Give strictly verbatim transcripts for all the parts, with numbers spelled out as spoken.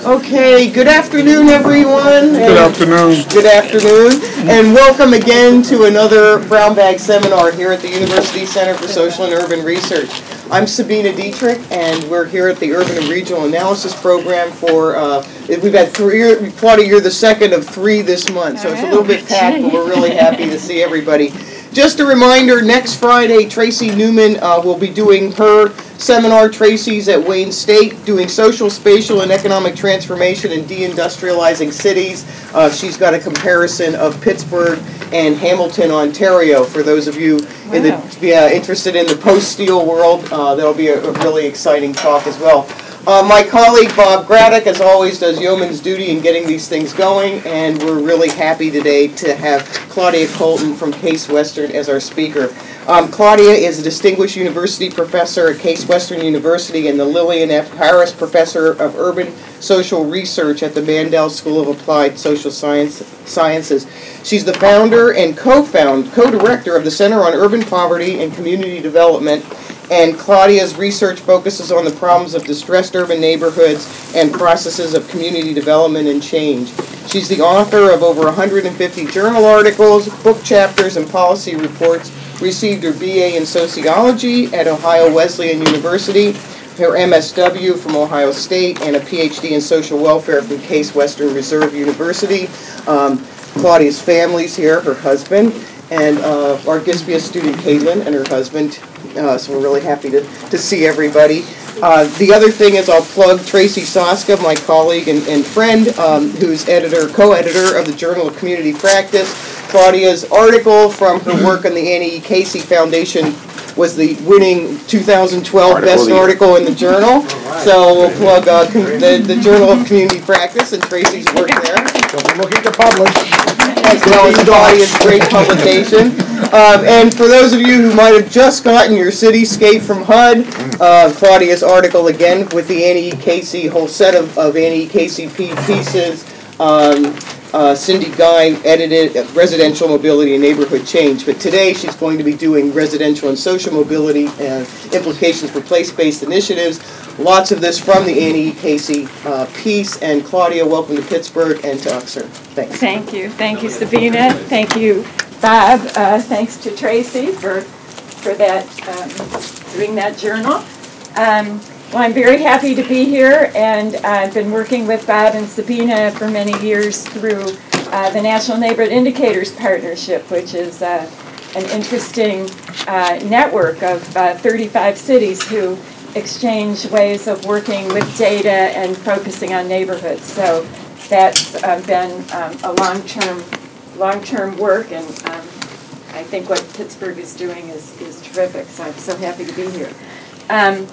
Okay, good afternoon, everyone. Good afternoon. Good afternoon, and welcome again to another Brown Bag Seminar here at the University Center for Social and Urban Research. I'm Sabina Dietrich, and we're here at the Urban and Regional Analysis Program for, uh, we've had three, Claudia, you're the second of three this month, so it's a little bit packed, but we're really happy to see everybody. Just a reminder, next Friday, Tracy Newman uh, will be doing her seminar. Tracy's at Wayne State doing social, spatial, and economic transformation and deindustrializing cities. Uh, she's got a comparison of Pittsburgh and Hamilton, Ontario. For those of you wow. in the, uh, interested in the post-steel world, uh, that'll be a, a really exciting talk as well. Uh, my colleague Bob Graddick, as always, does yeoman's duty in getting these things going, and we're really happy today to have Claudia Colton from Case Western as our speaker. Um, Claudia is a distinguished university professor at Case Western University and the Lillian F. Harris Professor of Urban Social Research at the Mandel School of Applied Social Science, Sciences. She's the founder and co-found, co-director of the Center on Urban Poverty and Community Development, and Claudia's research focuses on the problems of distressed urban neighborhoods and processes of community development and change. She's the author of over one hundred fifty journal articles, book chapters, and policy reports, received her B A in sociology at Ohio Wesleyan University, her M S W from Ohio State, and a P H D in social welfare from Case Western Reserve University. Um, Claudia's family's here, her husband, and uh, our Gispia student Caitlin and her husband. Uh, so we're really happy to, to see everybody. Uh, the other thing is I'll plug Tracy Soska, my colleague and, and friend, um, who's editor, co-editor of the Journal of Community Practice. Claudia's article from her work on the Annie E. Casey Foundation was the winning two thousand twelve article best article in the journal. Right. So we'll plug uh, the, the Journal of Community Practice and Tracy's work there. So we're looking to publish. As well as Claudia's great publication. Um, and for those of you who might have just gotten your Cityscape from H U D, uh, Claudia's article again with the Annie E. Casey, whole set of, of Annie E. Casey pieces. Um, uh, Cindy Guy edited Residential Mobility and Neighborhood Change. But today she's going to be doing residential and social mobility and implications for place-based initiatives. Lots of this from the Annie E. Casey uh, piece. And Claudia, welcome to Pittsburgh and to Uxor. Thanks. Thank you. Thank you, Sabina. Thank you, Bob. Uh, thanks to Tracy for for that um, doing that journal. Um, well, I'm very happy to be here, and I've been working with Bob and Sabina for many years through uh, the National Neighborhood Indicators Partnership, which is uh, an interesting uh, network of uh, thirty-five cities who exchange ways of working with data and focusing on neighborhoods. So that's uh, been um, a long-term long-term work, and um, I think what Pittsburgh is doing is, is terrific, so I'm so happy to be here. Um,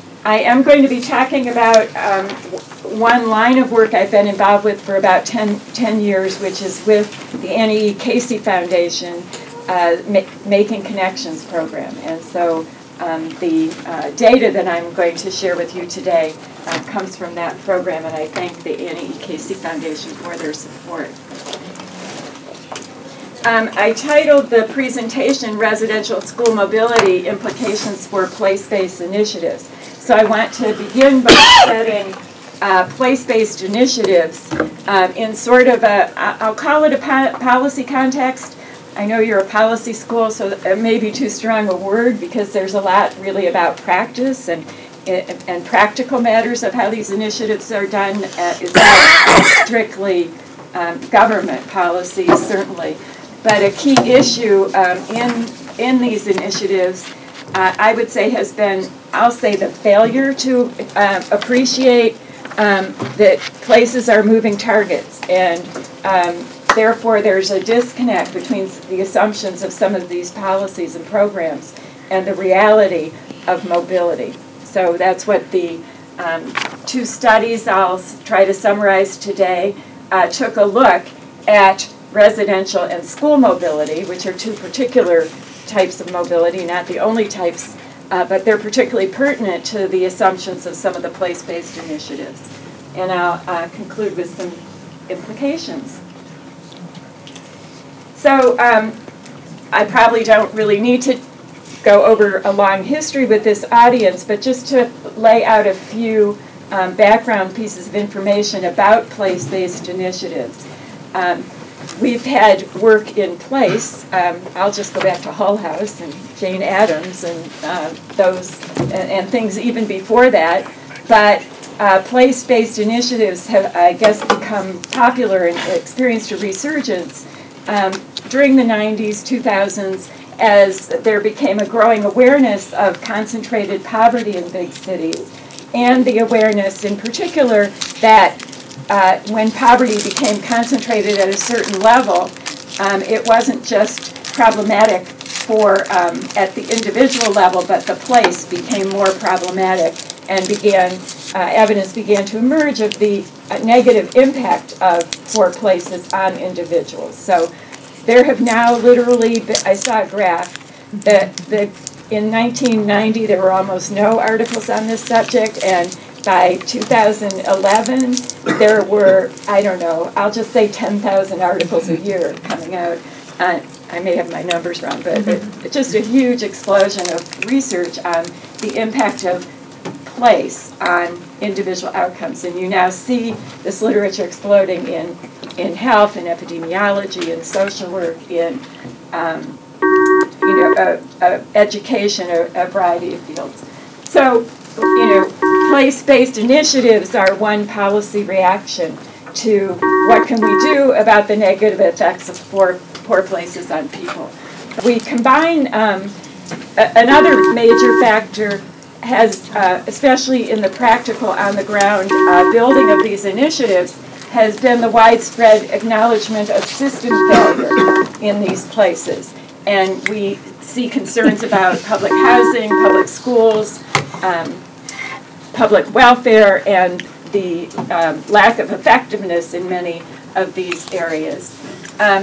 I am going to be talking about um, one line of work I've been involved with for about ten, ten years, which is with the Annie E. Casey Foundation uh, ma Making Connections program. And so um, the uh, data that I'm going to share with you today uh, comes from that program, and I thank the Annie E. Casey Foundation for their support. Um, I titled the presentation Residential School Mobility Implications for Place-Based Initiatives. So I want to begin by setting uh, place-based initiatives um, in sort of a, I'll call it a po policy context. I know you're a policy school, so it may be too strong a word because there's a lot really about practice and, and, and practical matters of how these initiatives are done. Uh, it's not strictly um, government policies, certainly. But a key issue um, in, in these initiatives, uh, I would say, has been, I'll say, the failure to uh, appreciate um, that places are moving targets. And um, therefore, there's a disconnect between the assumptions of some of these policies and programs and the reality of mobility. So that's what the um, two studies I'll try to summarize today uh, took a look at residential and school mobility, which are two particular types of mobility, not the only types, uh, but they're particularly pertinent to the assumptions of some of the place-based initiatives. And I'll uh, conclude with some implications. So um, I probably don't really need to go over a long history with this audience, but just to lay out a few um, background pieces of information about place-based initiatives. Um, we've had work in place. Um, I'll just go back to Hull House and Jane Addams and uh, those and, and things even before that. But uh, place-based initiatives have, I guess, become popular and experienced a resurgence um, during the nineties, two thousands, as there became a growing awareness of concentrated poverty in big cities, and the awareness in particular that uh, when poverty became concentrated at a certain level, um, it wasn't just problematic for um, at the individual level, but the place became more problematic, and began uh, evidence began to emerge of the uh, negative impact of poor places on individuals. So there have now literally been, I saw a graph that, that in nineteen ninety there were almost no articles on this subject, and by two thousand eleven there were, I don't know, I'll just say ten thousand articles a year coming out. Uh, I may have my numbers wrong, but it, it's just a huge explosion of research on the impact of place on individual outcomes. And you now see this literature exploding in, in health and epidemiology and social work, in um, you know, uh, uh, education, a, a variety of fields. So, you know, place-based initiatives are one policy reaction to what can we do about the negative effects of poor, poor places on people. We combine um, a, another major factor has, uh, especially in the practical on-the-ground uh, building of these initiatives, has been the widespread acknowledgement of system failure in these places. And we see concerns about public housing, public schools, um, public welfare, and the um, lack of effectiveness in many of these areas. Um,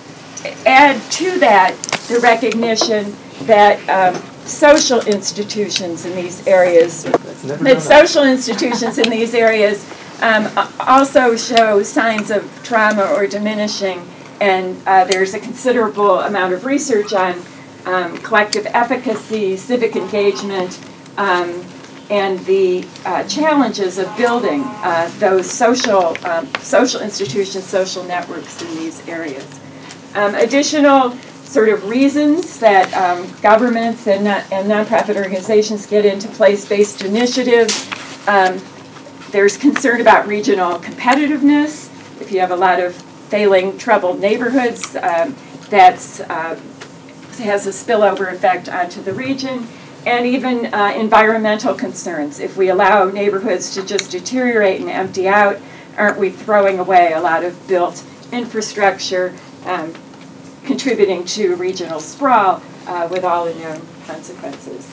add to that the recognition that um, social institutions in these areas, that social institutions in these areas um, also show signs of trauma or diminishing, and uh, there's a considerable amount of research on um, collective efficacy, civic engagement, um, and the uh, challenges of building uh, those social, um, social institutions, social networks in these areas. Um, additional sort of reasons that um, governments and, non- and nonprofit organizations get into place-based initiatives. Um, there's concern about regional competitiveness. If you have a lot of failing, troubled neighborhoods, um, that's uh, has a spillover effect onto the region. And even uh, environmental concerns. If we allow neighborhoods to just deteriorate and empty out, aren't we throwing away a lot of built infrastructure, um, contributing to regional sprawl uh, with all the known consequences?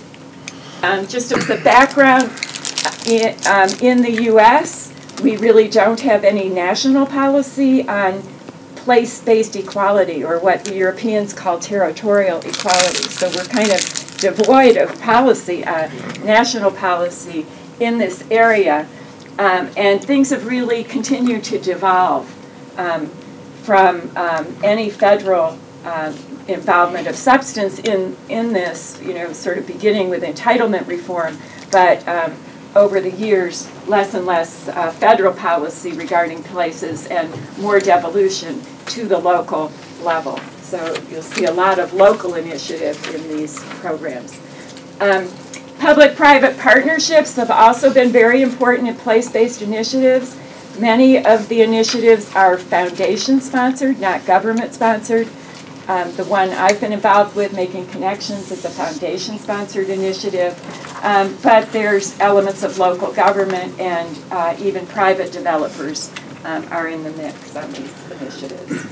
Um, just as a background, in, um, in the U S, we really don't have any national policy on place-based equality, or what the Europeans call territorial equality. So we're kind of devoid of policy, uh, national policy in this area. Um, and things have really continued to devolve um, from um, any federal uh, involvement of substance in, in this, you know, sort of beginning with entitlement reform, but um, over the years, less and less uh, federal policy regarding places and more devolution to the local level. So you'll see a lot of local initiative in these programs. Um, Public-private partnerships have also been very important in place-based initiatives. Many of the initiatives are foundation-sponsored, not government-sponsored. Um, the one I've been involved with, Making Connections, is a foundation-sponsored initiative. Um, but there's elements of local government, and uh, even private developers um, are in the mix on these initiatives.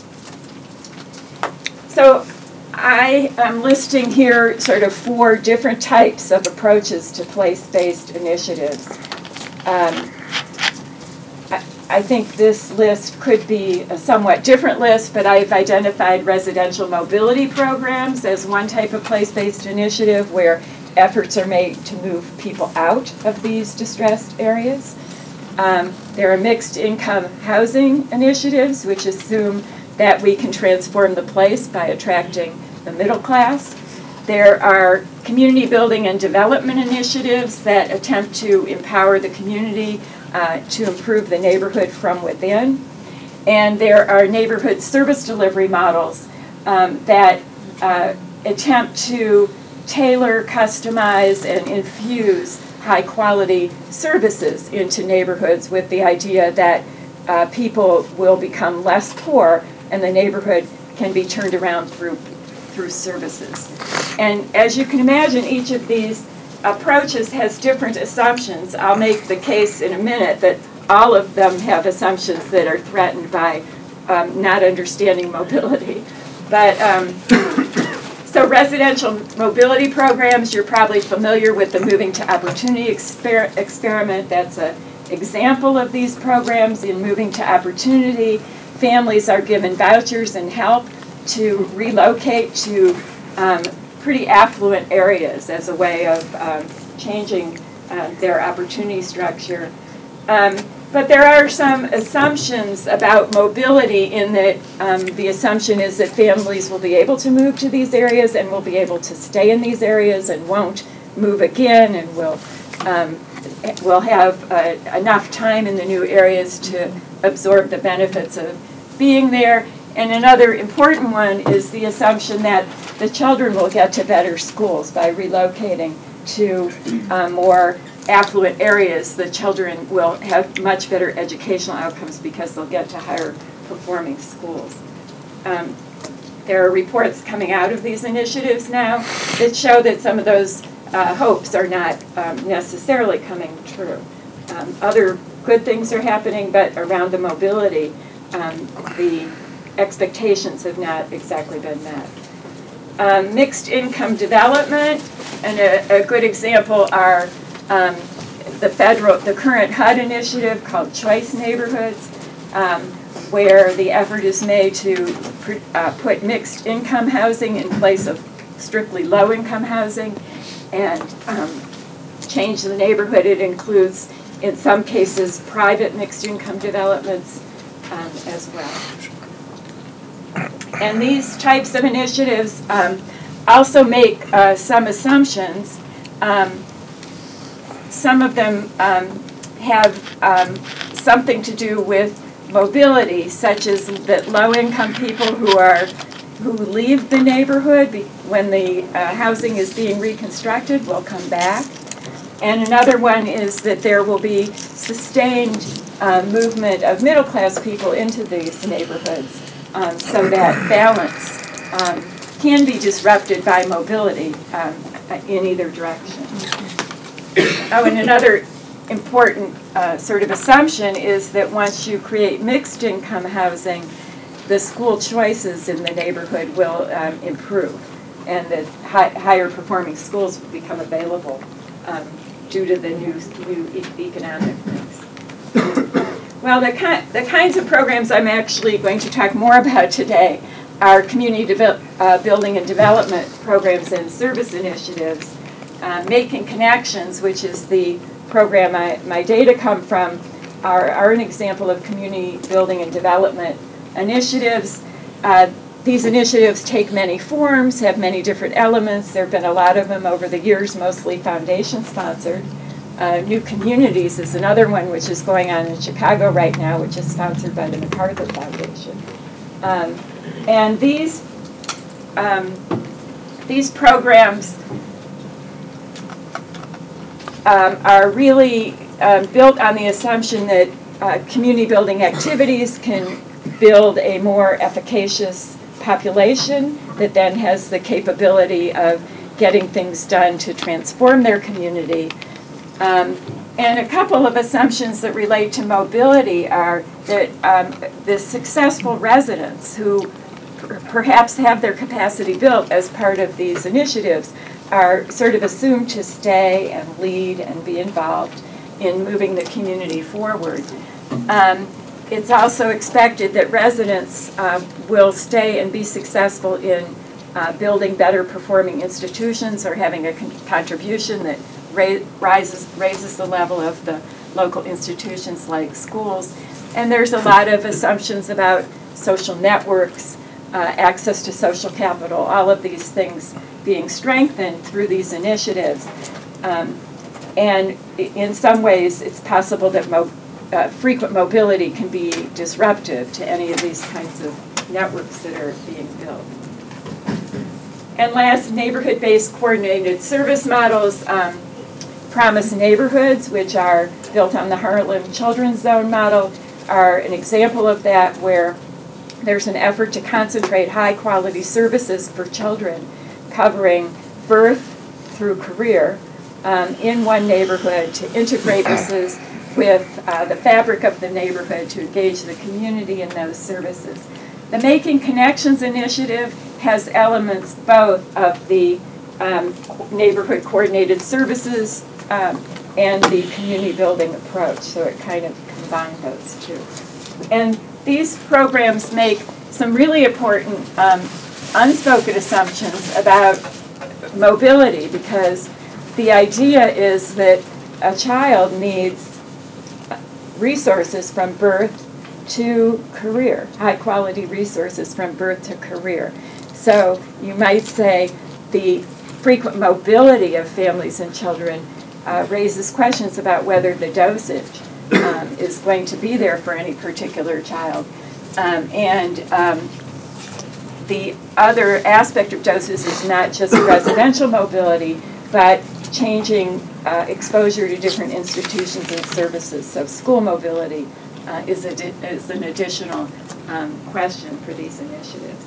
So I am listing here sort of four different types of approaches to place-based initiatives. Um, I, I think this list could be a somewhat different list, but I've identified residential mobility programs as one type of place-based initiative where efforts are made to move people out of these distressed areas. Um, there are mixed income housing initiatives, which assume that we can transform the place by attracting the middle class. There are community building and development initiatives that attempt to empower the community uh, to improve the neighborhood from within. And there are neighborhood service delivery models um, that uh, attempt to tailor, customize, and infuse high-quality services into neighborhoods with the idea that uh, people will become less poor and the neighborhood can be turned around through through services. And as you can imagine, each of these approaches has different assumptions. I'll make the case in a minute that all of them have assumptions that are threatened by um, not understanding mobility. But um, so residential mobility programs, you're probably familiar with the Moving to Opportunity exper experiment. That's an example of these programs. In Moving to Opportunity, families are given vouchers and help to relocate to um, pretty affluent areas as a way of um, changing uh, their opportunity structure. Um, but there are some assumptions about mobility in that um, the assumption is that families will be able to move to these areas and will be able to stay in these areas and won't move again and will, um, will have uh, enough time in the new areas to absorb the benefits of being there. And another important one is the assumption that the children will get to better schools by relocating to uh, more affluent areas. The children will have much better educational outcomes because they'll get to higher performing schools. Um, there are reports coming out of these initiatives now that show that some of those uh, hopes are not um, necessarily coming true. Um, other good things are happening, but around the mobility, um, the expectations have not exactly been met. Um, mixed income development, and a, a good example are um, the federal, the current H U D initiative called Choice Neighborhoods, um, where the effort is made to uh, put mixed income housing in place of strictly low income housing and um, change the neighborhood. It includes, in some cases, private mixed income developments um, as well. And these types of initiatives um, also make uh, some assumptions. Um, some of them um, have um, something to do with mobility, such as that low-income people who are who leave the neighborhood be, when the uh, housing is being reconstructed will come back. And another one is that there will be sustained uh, movement of middle-class people into these neighborhoods. Um, so that balance um, can be disrupted by mobility um, in either direction. Oh, and another important uh, sort of assumption is that once you create mixed income housing, the school choices in the neighborhood will um, improve and that hi higher performing schools will become available um, due to the new, new e economic mix. Well, the, ki the kinds of programs I'm actually going to talk more about today are community uh, building and development programs and service initiatives. Uh, Making Connections, which is the program I, my data come from, are, are an example of community building and development initiatives. Uh, these initiatives take many forms, have many different elements. There have been a lot of them over the years, mostly foundation sponsored. Uh, New Communities is another one which is going on in Chicago right now, which is sponsored by the MacArthur Foundation. Um, and these, um, these programs um, are really uh, built on the assumption that uh, community building activities can build a more efficacious population that then has the capability of getting things done to transform their community. Um, and a couple of assumptions that relate to mobility are that um, the successful residents who per perhaps have their capacity built as part of these initiatives are sort of assumed to stay and lead and be involved in moving the community forward. Um, it's also expected that residents uh, will stay and be successful in uh, building better performing institutions or having a con contribution that Raises, raises the level of the local institutions like schools. And there's a lot of assumptions about social networks uh, access to social capital, all of these things being strengthened through these initiatives. Um, and in some ways, it's possible that mo uh, frequent mobility can be disruptive to any of these kinds of networks that are being built. And last, neighborhood-based coordinated service models um, promise neighborhoods, which are built on the Harlem Children's Zone model, are an example of that, where there's an effort to concentrate high-quality services for children, covering birth through career um, in one neighborhood, to integrate this with uh, the fabric of the neighborhood, to engage the community in those services. The Making Connections initiative has elements both of the um, neighborhood coordinated services um, and the community building approach, so it kind of combined those two. And these programs make some really important um, unspoken assumptions about mobility, because the idea is that a child needs resources from birth to career, high quality resources from birth to career. So you might say the frequent mobility of families and children uh, raises questions about whether the dosage um, is going to be there for any particular child. Um, and um, the other aspect of doses is not just residential mobility, but changing uh, exposure to different institutions and services. So school mobility uh, is, a is an additional um, question for these initiatives.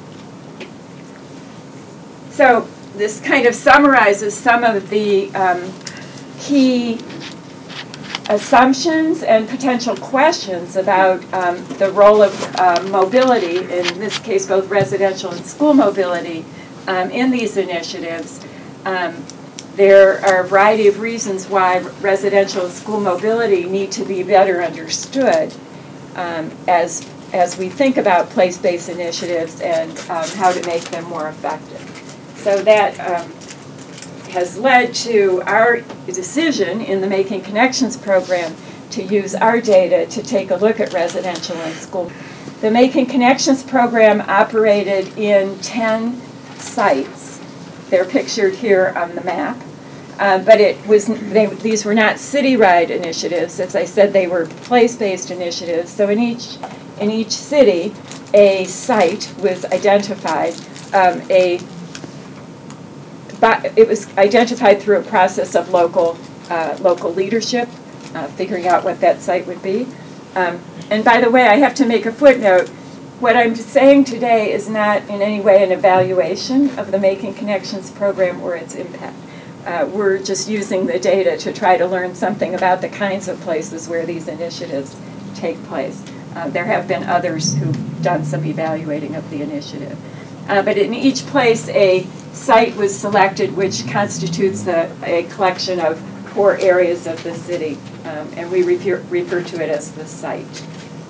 So this kind of summarizes some of the um, key assumptions and potential questions about um, the role of uh, mobility, in this case both residential and school mobility, um, in these initiatives. Um, there are a variety of reasons why residential and school mobility need to be better understood um, as, as we think about place-based initiatives and um, how to make them more effective. So that um, has led to our decision in the Making Connections program to use our data to take a look at residential and school. The Making Connections program operated in ten sites. They're pictured here on the map. Uh, but it was they, these were not city-wide initiatives. As I said, they were place-based initiatives. So in each, in each city, a site was identified. Um, a But it was identified through a process of local, uh, local leadership, uh, figuring out what that site would be. Um, and by the way, I have to make a footnote. What I'm saying today is not in any way an evaluation of the Making Connections program or its impact. Uh, we're just using the data to try to learn something about the kinds of places where these initiatives take place. Uh, there have been others who've done some evaluating of the initiative. Uh, but in each place, a site was selected which constitutes a, a collection of core areas of the city, um, and we refer, refer to it as the site.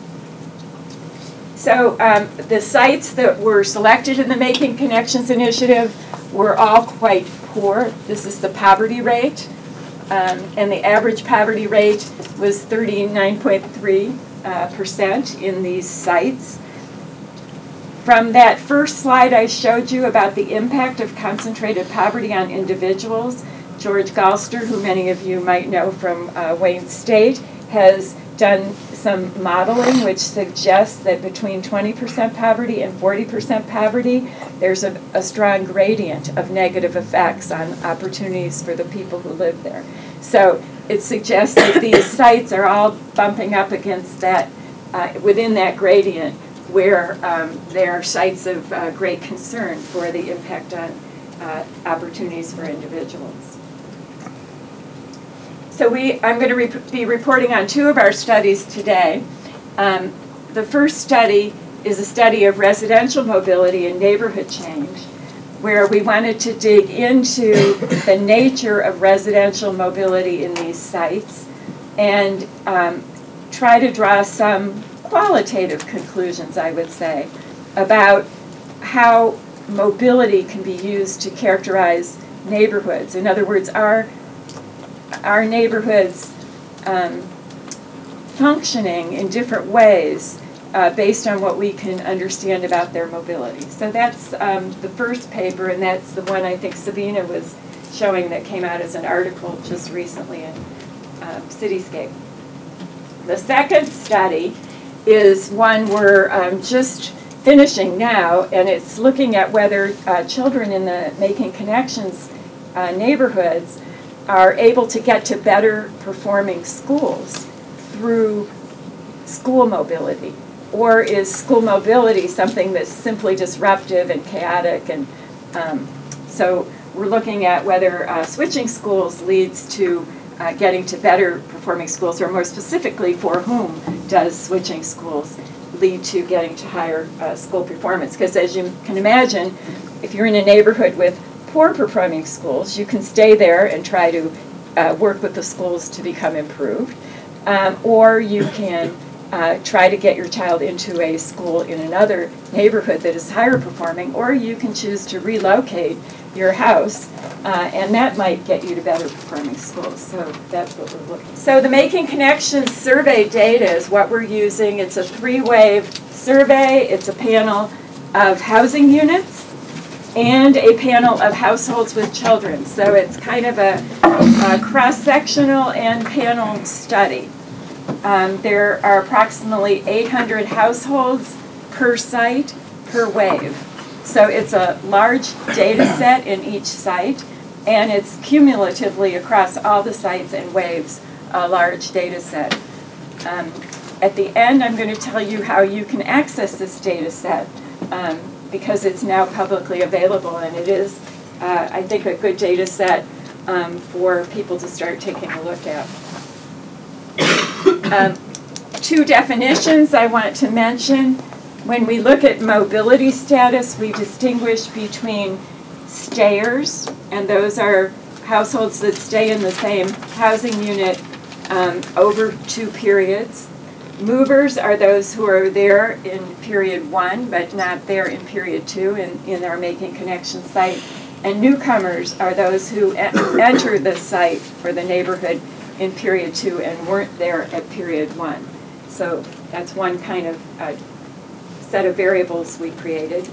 So um, the sites that were selected in the Making Connections initiative were all quite poor. This is the poverty rate, um, and the average poverty rate was thirty-nine point three percent uh, in these sites. From that first slide I showed you about the impact of concentrated poverty on individuals, George Galster, who many of you might know from uh, Wayne State, has done some modeling which suggests that between twenty percent poverty and forty percent poverty, there's a, a strong gradient of negative effects on opportunities for the people who live there. So it suggests that these sites are all bumping up against that, uh, within that gradient, where um, there are sites of uh, great concern for the impact on uh, opportunities for individuals. So we, I'm going to rep be reporting on two of our studies today. Um, the first study is a study of residential mobility and neighborhood change, where we wanted to dig into the nature of residential mobility in these sites and um, try to draw some qualitative conclusions, I would say, about how mobility can be used to characterize neighborhoods. In other words, are our neighborhoods um, functioning in different ways uh, based on what we can understand about their mobility. So that's um, the first paper, and that's the one I think Sabina was showing that came out as an article just recently in um, Cityscape. The second study is one we're um, just finishing now, and it's looking at whether uh, children in the Making Connections uh, neighborhoods are able to get to better performing schools through school mobility. Or is school mobility something that's simply disruptive and chaotic? And um, so we're looking at whether uh, switching schools leads to uh, getting to better performing schools, or more specifically, for whom does switching schools lead to getting to higher uh, school performance? Because as you can imagine, if you're in a neighborhood with poor performing schools, you can stay there and try to uh, work with the schools to become improved. Um, or you can uh, try to get your child into a school in another neighborhood that is higher performing, or you can choose to relocate your house, uh, and that might get you to better performing schools. So that's what we're looking at. So the Making Connections survey data is what we're using. It's a three-wave survey. It's a panel of housing units and a panel of households with children. So it's kind of a, a cross-sectional and panel study. Um, there are approximately eight hundred households per site per wave. So it's a large data set in each site, and it's cumulatively across all the sites and waves, a large data set. Um, at the end, I'm going to tell you how you can access this data set, um, because it's now publicly available, and it is, uh, I think, a good data set um, for people to start taking a look at. Um, two definitions I want to mention. When we look at mobility status, we distinguish between stayers, and those are households that stay in the same housing unit um, over two periods. Movers are those who are there in period one, but not there in period two in, in our Making Connections site. And newcomers are those who e- enter the site or the neighborhood in period two and weren't there at period one. So that's one kind of uh, set of variables we created.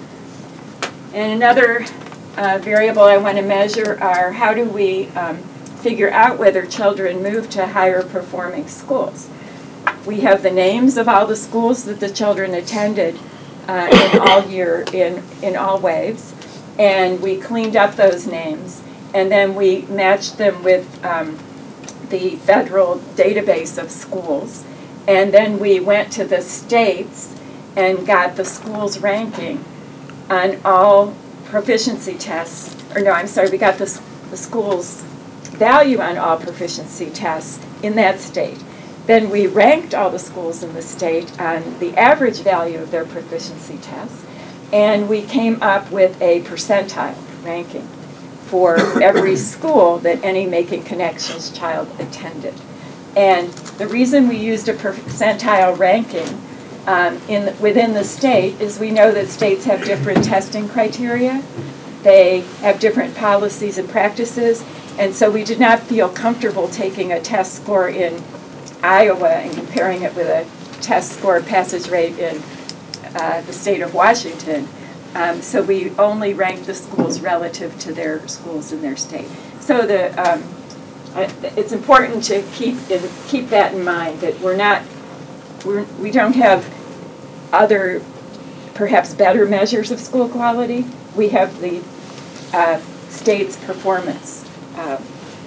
And another uh, variable I want to measure are how do we um, figure out whether children move to higher performing schools. We have the names of all the schools that the children attended uh, in all year, in, in all waves, and we cleaned up those names, and then we matched them with um, the federal database of schools, and then we went to the states and got the schools ranking on all proficiency tests, or no, I'm sorry, we got the, the schools value on all proficiency tests in that state. Then we ranked all the schools in the state on the average value of their proficiency tests, and we came up with a percentile ranking for every school that any Making Connections child attended. And the reason we used a percentile ranking um, in within the state is we know that states have different testing criteria. They have different policies and practices, and so we did not feel comfortable taking a test score in Iowa and comparing it with a test score passage rate in uh, the state of Washington. Um, so we only ranked the schools relative to their schools in their state. So the um, it's important to keep in, keep that in mind, that we're not we're, we don't have other perhaps better measures of school quality. We have the uh, state's performance uh,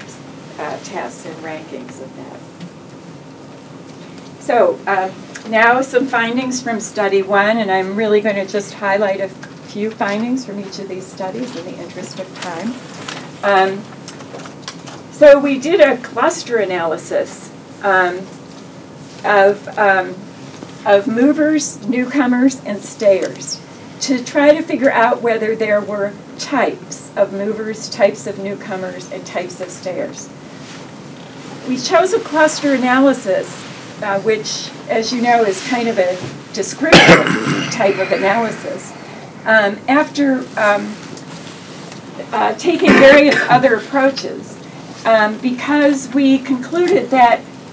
uh, tests and rankings of that. So uh, now some findings from study one, and I'm really going to just highlight a few findings from each of these studies in the interest of time. Um, so we did a cluster analysis um, of, um, of movers, newcomers, and stayers to try to figure out whether there were types of movers, types of newcomers, and types of stayers. We chose a cluster analysis Uh, which, as you know, is kind of a descriptive type of analysis. Um, after um, uh, taking various other approaches, um, because we concluded that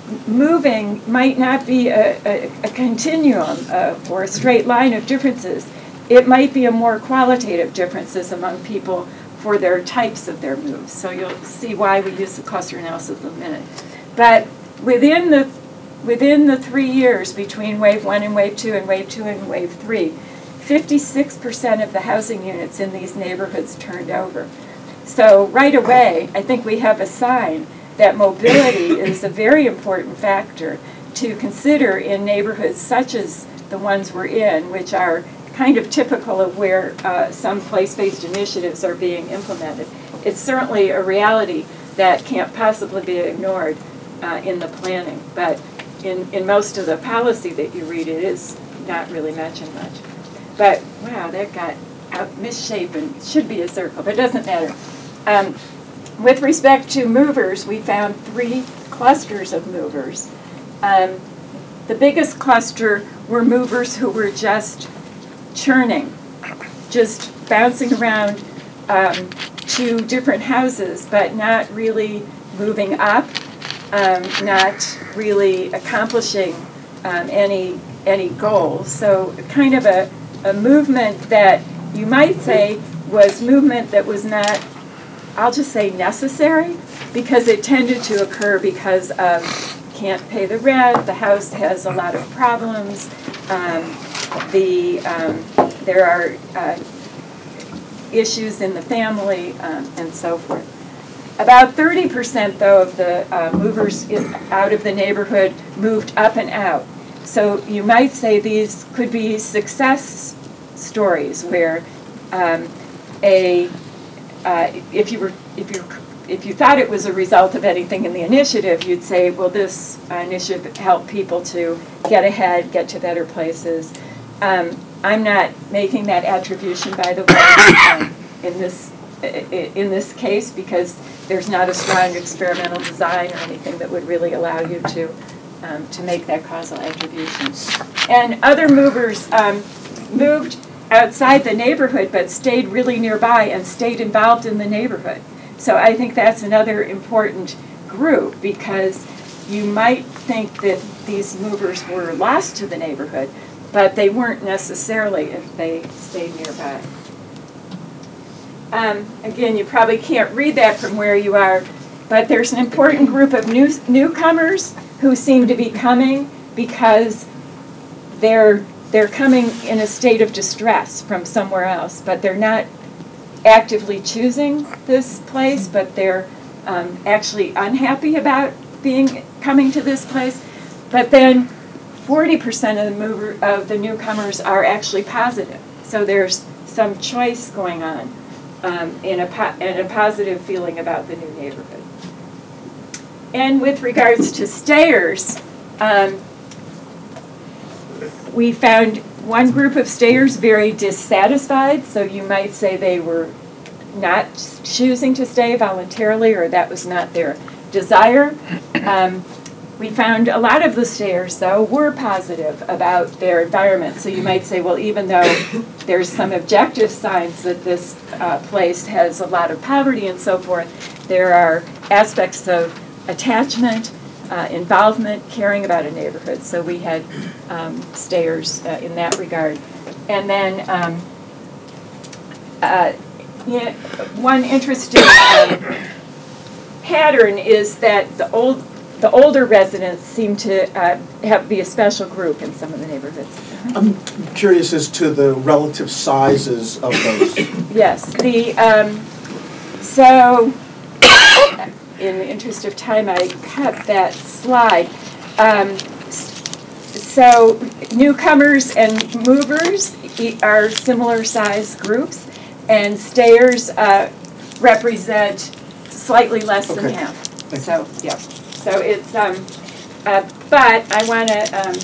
moving might not be a, a, a continuum uh, or a straight line of differences. It might be a more qualitative differences among people for their types of their moves. So you'll see why we use the cluster analysis in a minute. But within the within the three years between wave one and wave two and wave two and wave three, fifty-six percent of the housing units in these neighborhoods turned over. So right away, I think we have a sign that mobility is a very important factor to consider in neighborhoods such as the ones we're in, which are kind of typical of where uh, some place-based initiatives are being implemented. It's certainly a reality that can't possibly be ignored uh, in the planning, but in, in most of the policy that you read, it is not really mentioned much. But wow, that got out misshapen. It should be a circle, but it doesn't matter. Um, with respect to movers, we found three clusters of movers. Um, the biggest cluster were movers who were just churning, just bouncing around um, to different houses, but not really moving up, um, not really accomplishing um, any any goals. So kind of a, a movement that you might say was movement that was not, I'll just say necessary, because it tended to occur because of can't pay the rent, the house has a lot of problems, um, the um, there are uh, issues in the family, um, and so forth. About thirty percent, though, of the uh, movers in, out of the neighborhood moved up and out. So you might say these could be success stories where um, a uh, if you were if you if you thought it was a result of anything in the initiative, you'd say, well, this uh, initiative helped people to get ahead, get to better places. Um, I'm not making that attribution, by the way, um, in this in this case, because there's not a strong experimental design or anything that would really allow you to um, to make that causal attribution. And other movers um, moved outside the neighborhood, but stayed really nearby and stayed involved in the neighborhood. So I think that's another important group, because you might think that these movers were lost to the neighborhood, but they weren't necessarily if they stayed nearby. Um, again, you probably can't read that from where you are, but there's an important group of new, newcomers who seem to be coming because they're, they're coming in a state of distress from somewhere else, but they're not actively choosing this place, but they're um, actually unhappy about being coming to this place. But then forty percent of the mover of the newcomers are actually positive. So there's some choice going on um, in a po and a positive feeling about the new neighborhood. And with regards to stayers, um, we found one group of stayers very dissatisfied, so you might say they were not choosing to stay voluntarily, or that was not their desire. Um, we found a lot of the stayers, though, were positive about their environment. So you might say, well, even though there's some objective signs that this uh, place has a lot of poverty and so forth, there are aspects of attachment, Uh, involvement, caring about a neighborhood. So we had um, stayers uh, in that regard. And then um, uh, yeah, one interesting um, pattern is that the old, the older residents seem to uh, have be a special group in some of the neighborhoods. I'm curious as to the relative sizes of those. Yes, the um, so. In the interest of time, I cut that slide. Um, so newcomers and movers are similar size groups, and stayers uh, represent slightly less than Okay. half. Thank So yeah, so it's um, uh, but I want to um,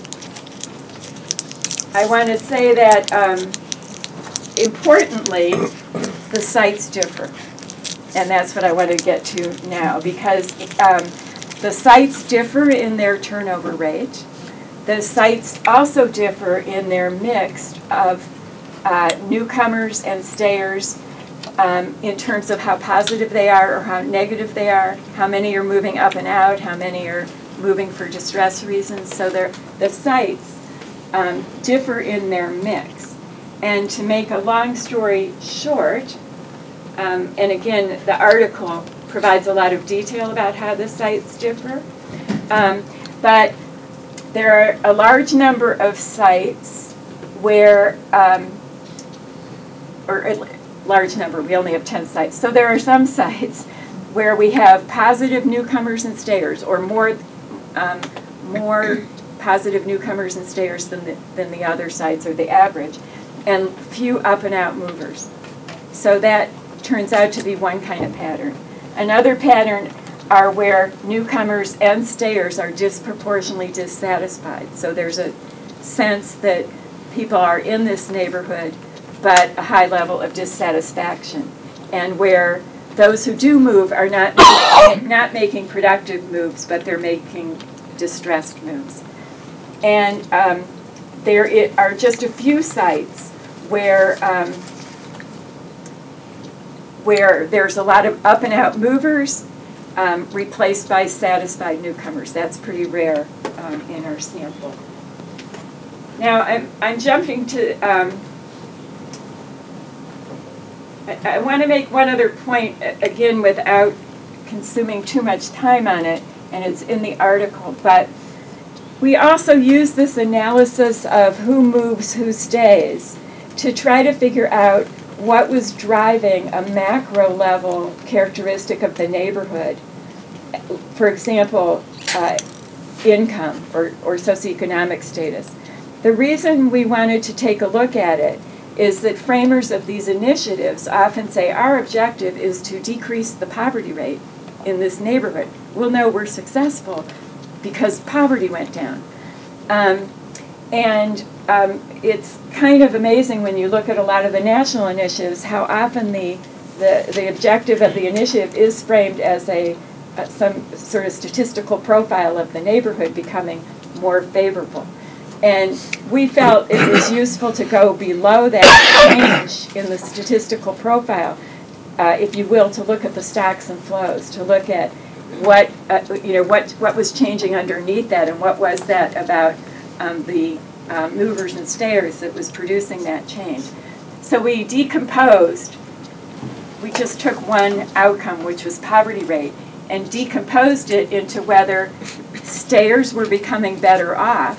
I want to say that um, importantly, the sites differ. And that's what I want to get to now, because um, the sites differ in their turnover rate. The sites also differ in their mix of uh, newcomers and stayers um, in terms of how positive they are or how negative they are, how many are moving up and out, how many are moving for distress reasons. So the sites um, differ in their mix. And to make a long story short, um, and again, the article provides a lot of detail about how the sites differ, um, but there are a large number of sites where, um, or a large number, we only have ten sites. So there are some sites where we have positive newcomers and stayers, or more, um, more positive newcomers and stayers than the, than the other sites, or the average, and few up and out movers. So that turns out to be one kind of pattern. Another pattern are where newcomers and stayers are disproportionately dissatisfied. So there's a sense that people are in this neighborhood, but a high level of dissatisfaction, and where those who do move are not making, not making productive moves, but they're making distressed moves. And um, there it are just a few sites where um, where there's a lot of up and out movers um, replaced by satisfied newcomers. That's pretty rare um, in our sample. Now I'm, I'm jumping to, um, I, I want to make one other point, again, without consuming too much time on it, and it's in the article, but we also use this analysis of who moves, who stays, to try to figure out what was driving a macro level characteristic of the neighborhood. For example, uh, income or, or socioeconomic status. The reason we wanted to take a look at it is that framers of these initiatives often say our objective is to decrease the poverty rate in this neighborhood. We'll know we're successful because poverty went down. Um, and um, it's kind of amazing when you look at a lot of the national initiatives how often the, the, the objective of the initiative is framed as a uh, some sort of statistical profile of the neighborhood becoming more favorable. And we felt it was useful to go below that change in the statistical profile, uh, if you will, to look at the stocks and flows, to look at what uh, you know what what was changing underneath that, and what was that about um, the uh, movers and stayers that was producing that change. So we decomposed. We just took one outcome, which was poverty rate, and decomposed it into whether stayers were becoming better off,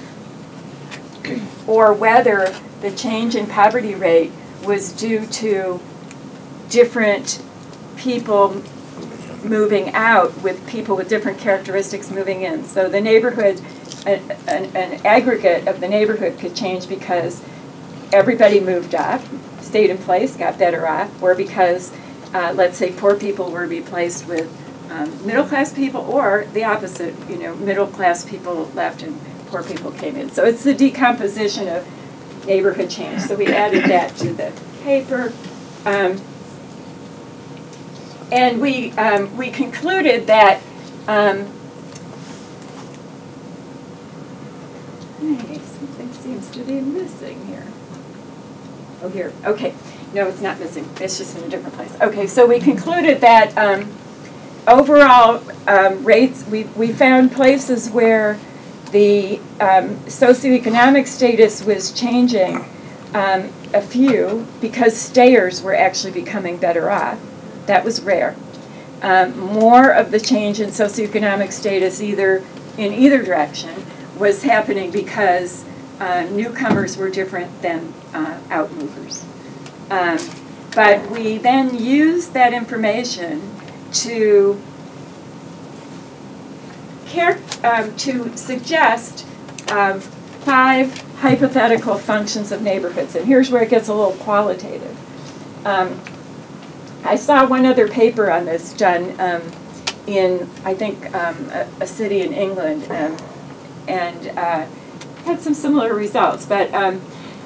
or whether the change in poverty rate was due to different people moving out with people with different characteristics moving in. So the neighborhood, an, an, an aggregate of the neighborhood could change because everybody moved up, stayed in place, got better off, or because, uh, let's say, poor people were replaced with um, middle-class people, or the opposite, you know, middle-class people left and poor people came in. So it's the decomposition of neighborhood change. So we added that to the paper. Um, and we, um, we concluded that um, hey, something seems to be missing here. Oh, here. Okay. No, it's not missing. It's just in a different place. Okay, so we concluded that um, overall um, rates, we, we found places where the um, socioeconomic status was changing, um, a few, because stayers were actually becoming better off. That was rare. Um, more of the change in socioeconomic status, either in either direction, was happening because uh, newcomers were different than uh, outmovers. Um, but we then used that information to Care, um, to suggest um, five hypothetical functions of neighborhoods. And here's where it gets a little qualitative. Um, I saw one other paper on this done um, in, I think, um, a, a city in England, um, and uh, had some similar results. But um,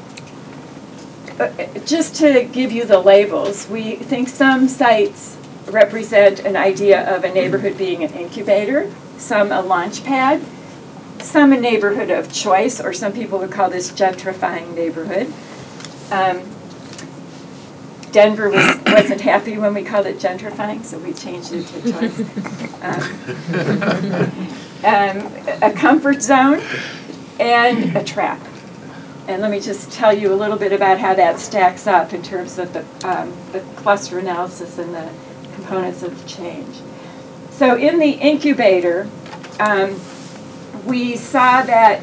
just to give you the labels, we think some sites represent an idea of a neighborhood being an incubator, some a launch pad, some a neighborhood of choice, or some people would call this gentrifying neighborhood. Um, Denver was, wasn't happy when we called it gentrifying, so we changed it to choice. Um, um, a comfort zone, and a trap. And let me just tell you a little bit about how that stacks up in terms of the, um, the cluster analysis and the components of change. So in the incubator, um, we saw that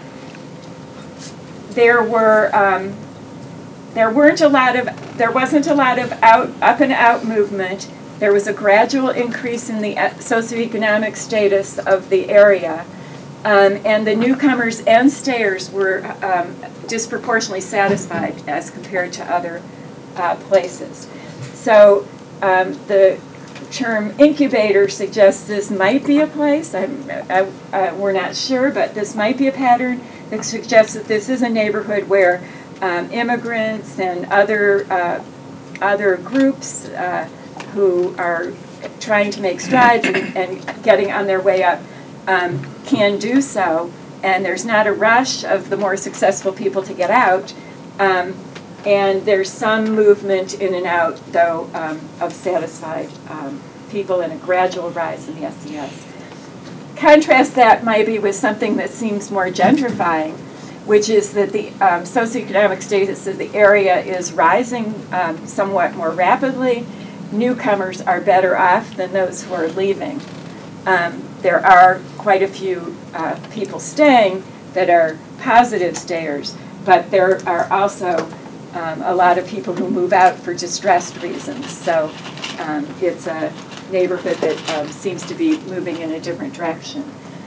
there were um, there weren't a lot of there wasn't a lot of out up and out movement. There was a gradual increase in the socioeconomic status of the area, um, and the newcomers and stayers were um, disproportionately satisfied as compared to other uh, places. So um, the term incubator suggests this might be a place. I'm, I, I, we're not sure, but this might be a pattern that suggests that this is a neighborhood where um, immigrants and other uh, other groups uh, who are trying to make strides and, and getting on their way up um, can do so. And there's not a rush of the more successful people to get out. Um, and there's some movement in and out, though, um, of satisfied um, people and a gradual rise in the S E S. Contrast that maybe with something that seems more gentrifying, which is that the um, socioeconomic status of the area is rising um, somewhat more rapidly. Newcomers are better off than those who are leaving. Um, there are quite a few uh, people staying that are positive stayers, but there are also um, a lot of people who move out for distressed reasons. So um, it's a neighborhood that um, seems to be moving in a different direction.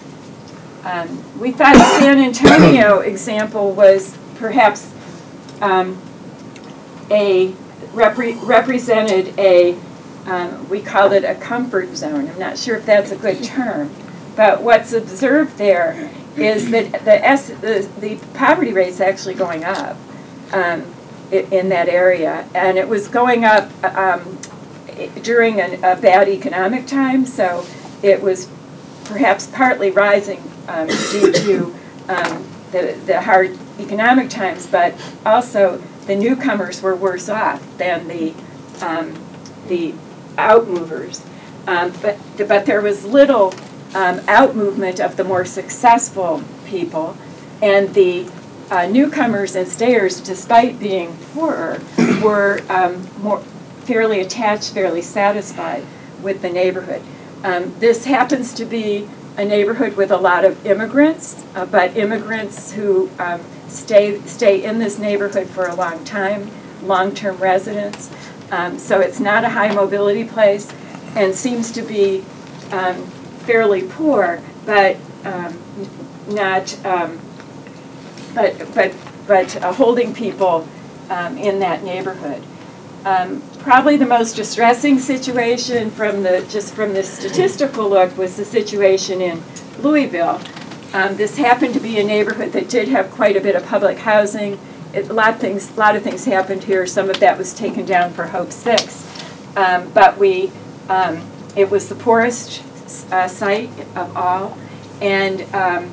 Um, we thought the San Antonio example was perhaps um, a repre represented a Um, we called it a comfort zone. I'm not sure if that's a good term, but what's observed there is that the, S, the, the poverty rate's actually going up um, in that area, and it was going up um, during an, a bad economic time, so it was perhaps partly rising um, due to um, the, the hard economic times, but also the newcomers were worse off than the, um, the outmovers, um, but but there was little um, out movement of the more successful people, and the uh, newcomers and stayers, despite being poorer, were um, more fairly attached, fairly satisfied with the neighborhood. Um, this happens to be a neighborhood with a lot of immigrants, uh, but immigrants who um, stay stay in this neighborhood for a long time, long-term residents. Um, so it's not a high mobility place and seems to be um, fairly poor, but um, not, um, but but but uh, holding people um, in that neighborhood. Um, probably the most distressing situation from the just from this statistical look was the situation in Louisville. Um, this happened to be a neighborhood that did have quite a bit of public housing. It, a lot of things, a lot of things happened here. Some of that was taken down for Hope Six, um, but we, um, it was the poorest uh, site of all, and um,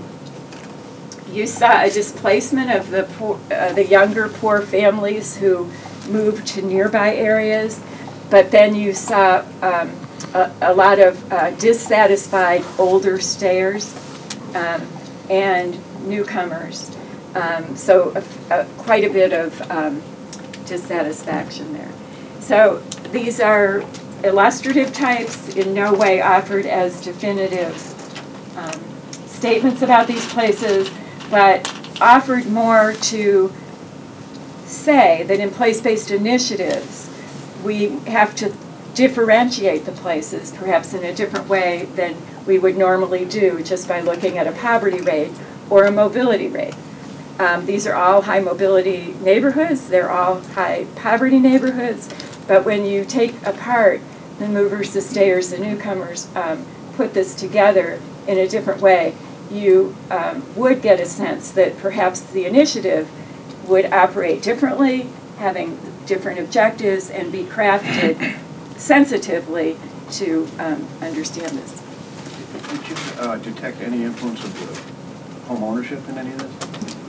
you saw a displacement of the poor, uh, the younger poor families who moved to nearby areas, but then you saw um, a, a lot of uh, dissatisfied older stayers um, and newcomers. Um, so a, a, quite a bit of um, dissatisfaction there. So these are illustrative types, in no way offered as definitive um, statements about these places, but offered more to say that in place-based initiatives, we have to differentiate the places, perhaps in a different way than we would normally do just by looking at a poverty rate or a mobility rate. Um, these are all high mobility neighborhoods, they're all high poverty neighborhoods, but when you take apart the movers, the stayers, the newcomers, um, put this together in a different way, you um, would get a sense that perhaps the initiative would operate differently, having different objectives, and be crafted sensitively to um, understand this. Did you uh, detect any influence of the home ownership in any of this?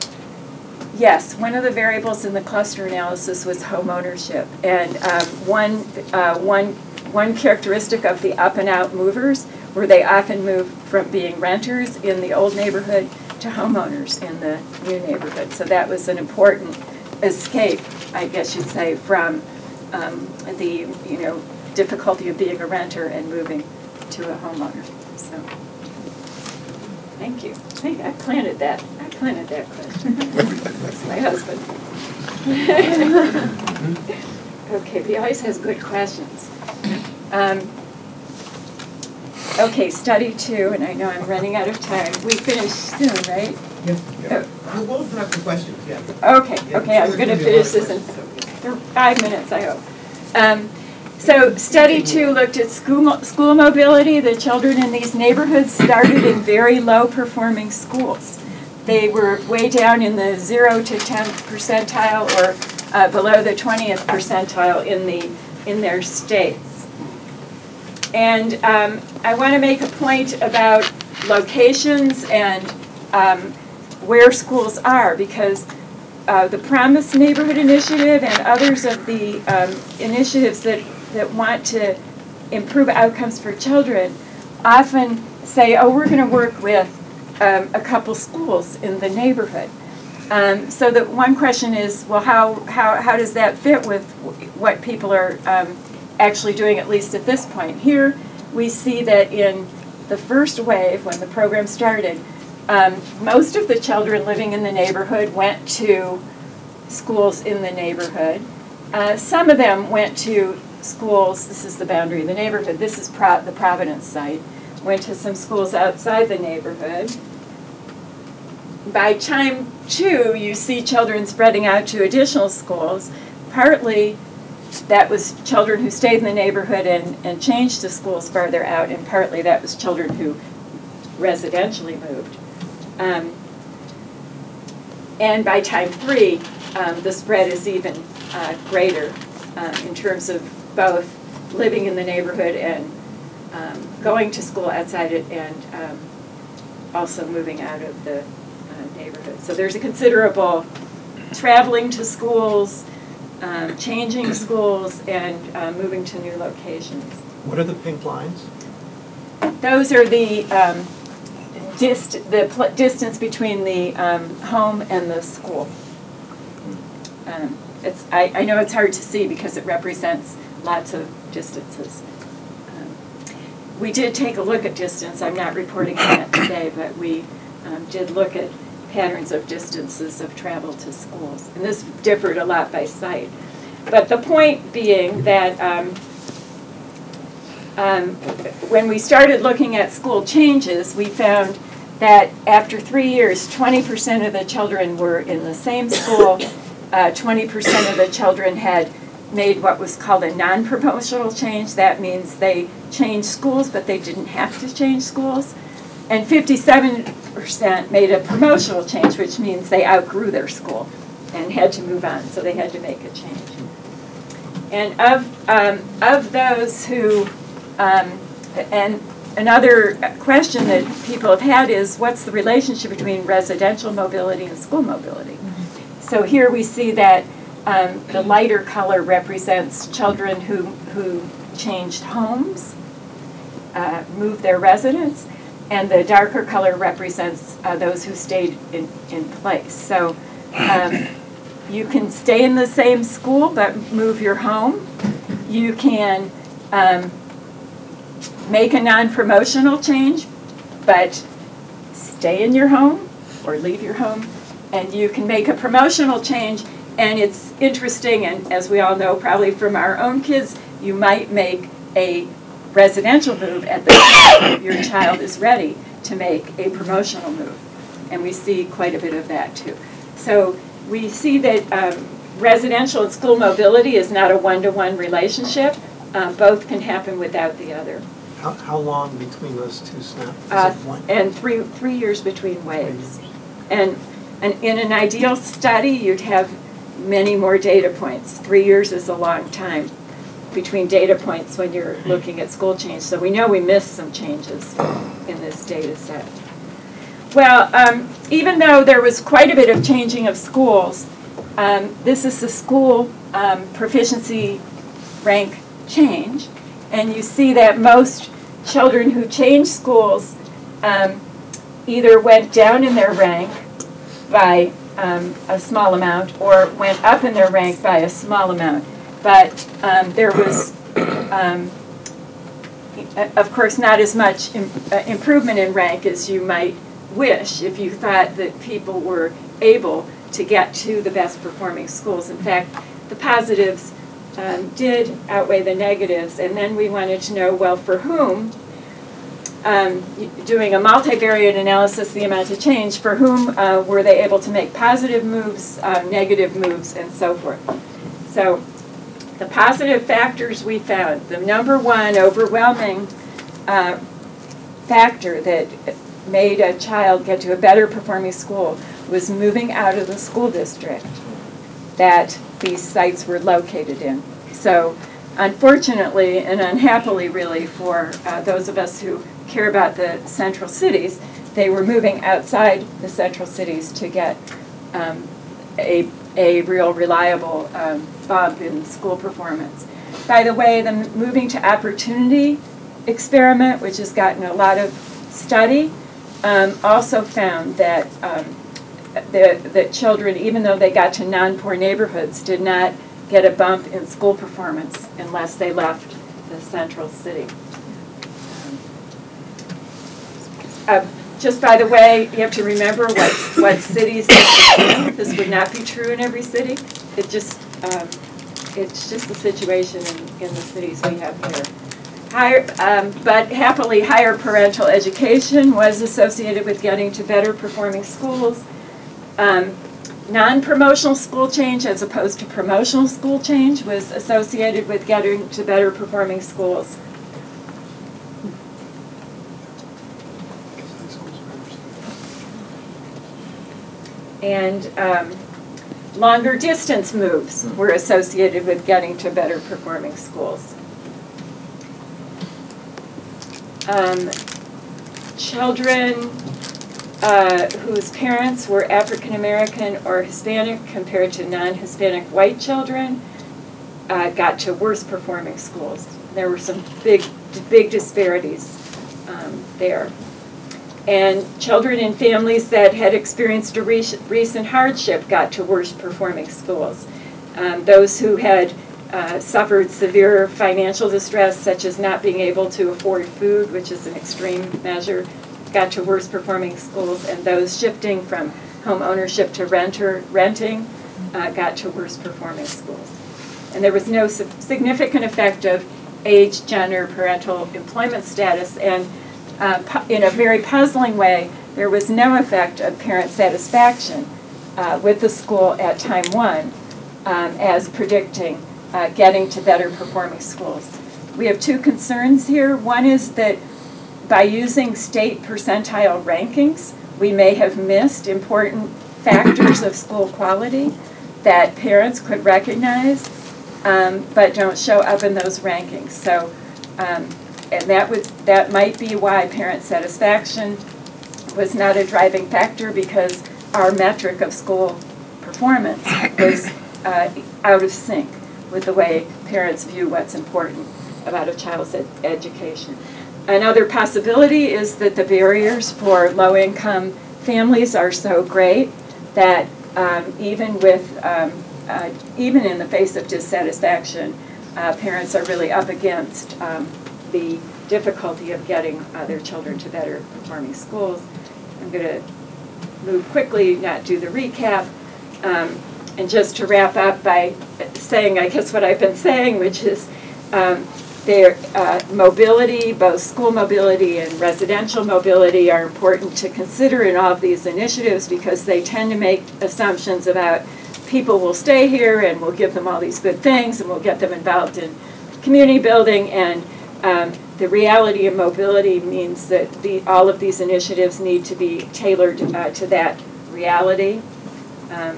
Yes, one of the variables in the cluster analysis was home ownership, and um, one, uh, one, one characteristic of the up and out movers where they often move from being renters in the old neighborhood to homeowners in the new neighborhood. So that was an important escape, I guess you'd say, from um, the you know difficulty of being a renter and moving to a homeowner. So, thank you. Hey, I planted that. I planted that question. That's my husband. Okay, but he always has good questions. Um, okay, study two, and I know I'm running out of time. We finish soon, right? Yes. Oh, We'll we'll open up for questions, yeah. okay, Yeah, okay, I'm sure, going to there's gonna be a finish lot this of in questions, five minutes, I hope. Um, so study two looked at school, school mobility. The children in these neighborhoods started in very low performing schools. They were way down in the zero to tenth percentile or uh, below the twentieth percentile in, the, in their states. And um, I want to make a point about locations and um, where schools are, because uh, the Promise Neighborhood Initiative and others of the um, initiatives that, that want to improve outcomes for children often say, oh, we're going to work with um, a couple schools in the neighborhood. Um, so the one question is, well, how, how, how does that fit with what people are um, actually doing, at least at this point? Here we see that in the first wave, when the program started, um, most of the children living in the neighborhood went to schools in the neighborhood. Uh, some of them went to schools, this is the boundary of the neighborhood, this is Pro- the Providence site, went to some schools outside the neighborhood. By time two, you see children spreading out to additional schools. Partly that was children who stayed in the neighborhood and, and changed to schools farther out, and partly that was children who residentially moved. Um, and by time three, um, the spread is even uh, greater um, in terms of both living in the neighborhood and um, going to school outside it, and um, also moving out of the uh, neighborhood. So there's a considerable traveling to schools, um, changing schools, and uh, moving to new locations. What are the pink lines? Those are the um, dist the pl distance between the um, home and the school. Um, it's I, I know it's hard to see because it represents lots of distances. Um, we did take a look at distance. I'm not reporting on that today, but we um, did look at patterns of distances of travel to schools. And this differed a lot by site. But the point being that um, um, when we started looking at school changes, we found that after three years, twenty percent of the children were in the same school, uh, twenty percent of the children had made what was called a non-promotional change. That means they changed schools, but they didn't have to change schools. And fifty-seven percent made a promotional change, which means they outgrew their school and had to move on, so they had to make a change. And of, um, of those who, um, and another question that people have had is, what's the relationship between residential mobility and school mobility? Mm-hmm. So here we see that um, the lighter color represents children who, who changed homes, uh, moved their residence, and the darker color represents uh, those who stayed in, in place. So um, you can stay in the same school but move your home. You can um, make a non-promotional change but stay in your home or leave your home. And you can make a promotional change, and it's interesting, and as we all know probably from our own kids, you might make a residential move at the time your child is ready to make a promotional move. And we see quite a bit of that too. So we see that um, residential and school mobility is not a one-to-one relationship. Um, both can happen without the other. How, how long between those two snaps? Is Uh, it one? and three, three years between waves. And, and in an ideal study, you'd have many more data points. Three years is a long time between data points when you're looking at school change. So we know we missed some changes in this data set. Well, um, even though there was quite a bit of changing of schools, um, this is the school um, proficiency rank change. And you see that most children who changed schools um, either went down in their rank by um, a small amount or went up in their rank by a small amount. But um, there was, um, of course, not as much im uh, improvement in rank as you might wish if you thought that people were able to get to the best performing schools. In fact, the positives um, did outweigh the negatives, and then we wanted to know, well, for whom, um, doing a multivariate analysis of the amount of change, for whom uh, were they able to make positive moves, uh, negative moves, and so forth. So the positive factors we found, the number one overwhelming uh, factor that made a child get to a better performing school was moving out of the school district that these sites were located in. So unfortunately and unhappily really for uh, those of us who care about the central cities, they were moving outside the central cities to get um, a, a real reliable um, bump in school performance. By the way, the moving to opportunity experiment, which has gotten a lot of study, um, also found that um, the, the children, even though they got to non-poor neighborhoods, did not get a bump in school performance unless they left the central city. Uh, just by the way, you have to remember what, what cities this is in. This would not be true in every city. It just, um, it's just the situation in, in the cities we have here. Higher, um, but happily, higher parental education was associated with getting to better performing schools. Um, non-promotional school change as opposed to promotional school change was associated with getting to better performing schools. And um, longer distance moves were associated with getting to better performing schools. Um, children uh, whose parents were African American or Hispanic compared to non-Hispanic white children uh, got to worse performing schools. There were some big, big disparities um, there. And children in families that had experienced a re recent hardship got to worse performing schools. Um, those who had uh, suffered severe financial distress, such as not being able to afford food, which is an extreme measure, got to worse performing schools. And those shifting from home ownership to renter, renting uh, got to worse performing schools. And there was no significant effect of age, gender, parental employment status, and Uh, in a very puzzling way, there was no effect of parent satisfaction uh, with the school at time one um, as predicting uh, getting to better performing schools. We have two concerns here. One is that by using state percentile rankings, we may have missed important factors of school quality that parents could recognize, um, but don't show up in those rankings. So. Um, And that was that might be why parent satisfaction was not a driving factor, because our metric of school performance was uh, out of sync with the way parents view what's important about a child's ed education. Another possibility is that the barriers for low-income families are so great that um, even with um, uh, even in the face of dissatisfaction, uh, parents are really up against um, the difficulty of getting uh, their children to better performing schools. I'm going to move quickly, not do the recap, um, and just to wrap up by saying, I guess, what I've been saying, which is um, their uh, mobility, both school mobility and residential mobility, are important to consider in all of these initiatives, because they tend to make assumptions about people will stay here and we'll give them all these good things and we'll get them involved in community building. And Um, the reality of mobility means that the, all of these initiatives need to be tailored uh, to that reality. Um,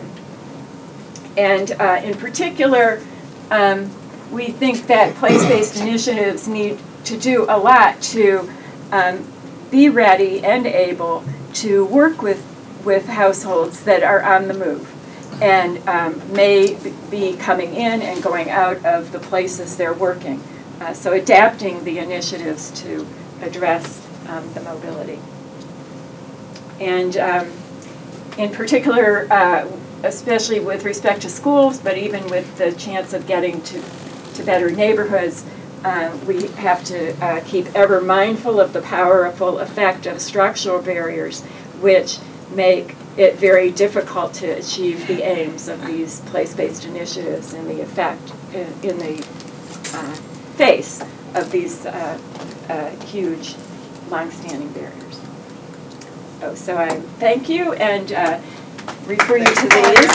and uh, in particular, um, we think that place-based initiatives need to do a lot to um, be ready and able to work with, with households that are on the move and um, may be coming in and going out of the places they're working. Uh, so adapting the initiatives to address um, the mobility. And um, in particular, uh, especially with respect to schools, but even with the chance of getting to, to better neighborhoods, uh, we have to uh, keep ever mindful of the powerful effect of structural barriers, which make it very difficult to achieve the aims of these place-based initiatives and the effect in, in the uh, face of these uh, uh, huge, long-standing barriers. Oh, so I thank you and uh, refer you to these.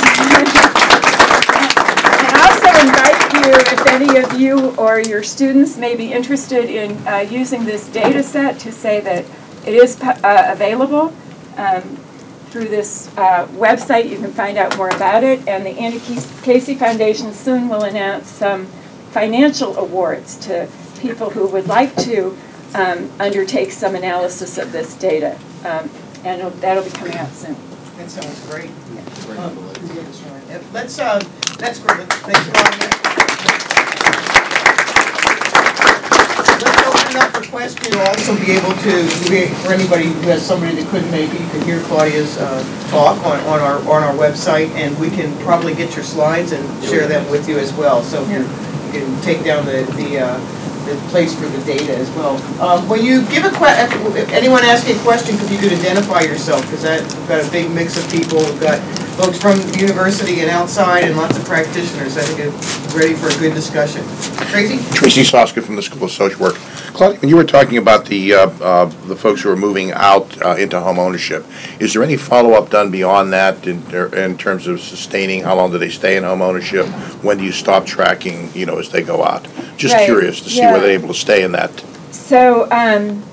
And also invite you, if any of you or your students may be interested in uh, using this data set, to say that it is uh, available um, through this uh, website. You can find out more about it. And the Annie Casey Foundation soon will announce some financial awards to people who would like to um, undertake some analysis of this data. Um, and it'll, that'll be coming out soon. That sounds great. Um, let's, uh, that's great. Thanks for all that. Let's open it up for questions. You'll also be able to, for anybody who has somebody that couldn't make it, you can hear Claudia's uh, talk on, on our on our website, and we can probably get your slides and share them with you as well. So you can take down the the, uh, the place for the data as well. Um, when you give a question, if anyone asking a question, could you could identify yourself, because that we've got a big mix of people. We've got folks from the university and outside, and lots of practitioners. I think it's ready for a good discussion. Tracy? Tracy Soska from the School of Social Work. Claudia, when you were talking about the uh, uh, the folks who are moving out uh, into home ownership, is there any follow-up done beyond that in, in terms of sustaining? How long do they stay in home ownership? When do you stop tracking, you know, as they go out? Just Right. curious to see Yeah. whether they're able to stay in that. So um,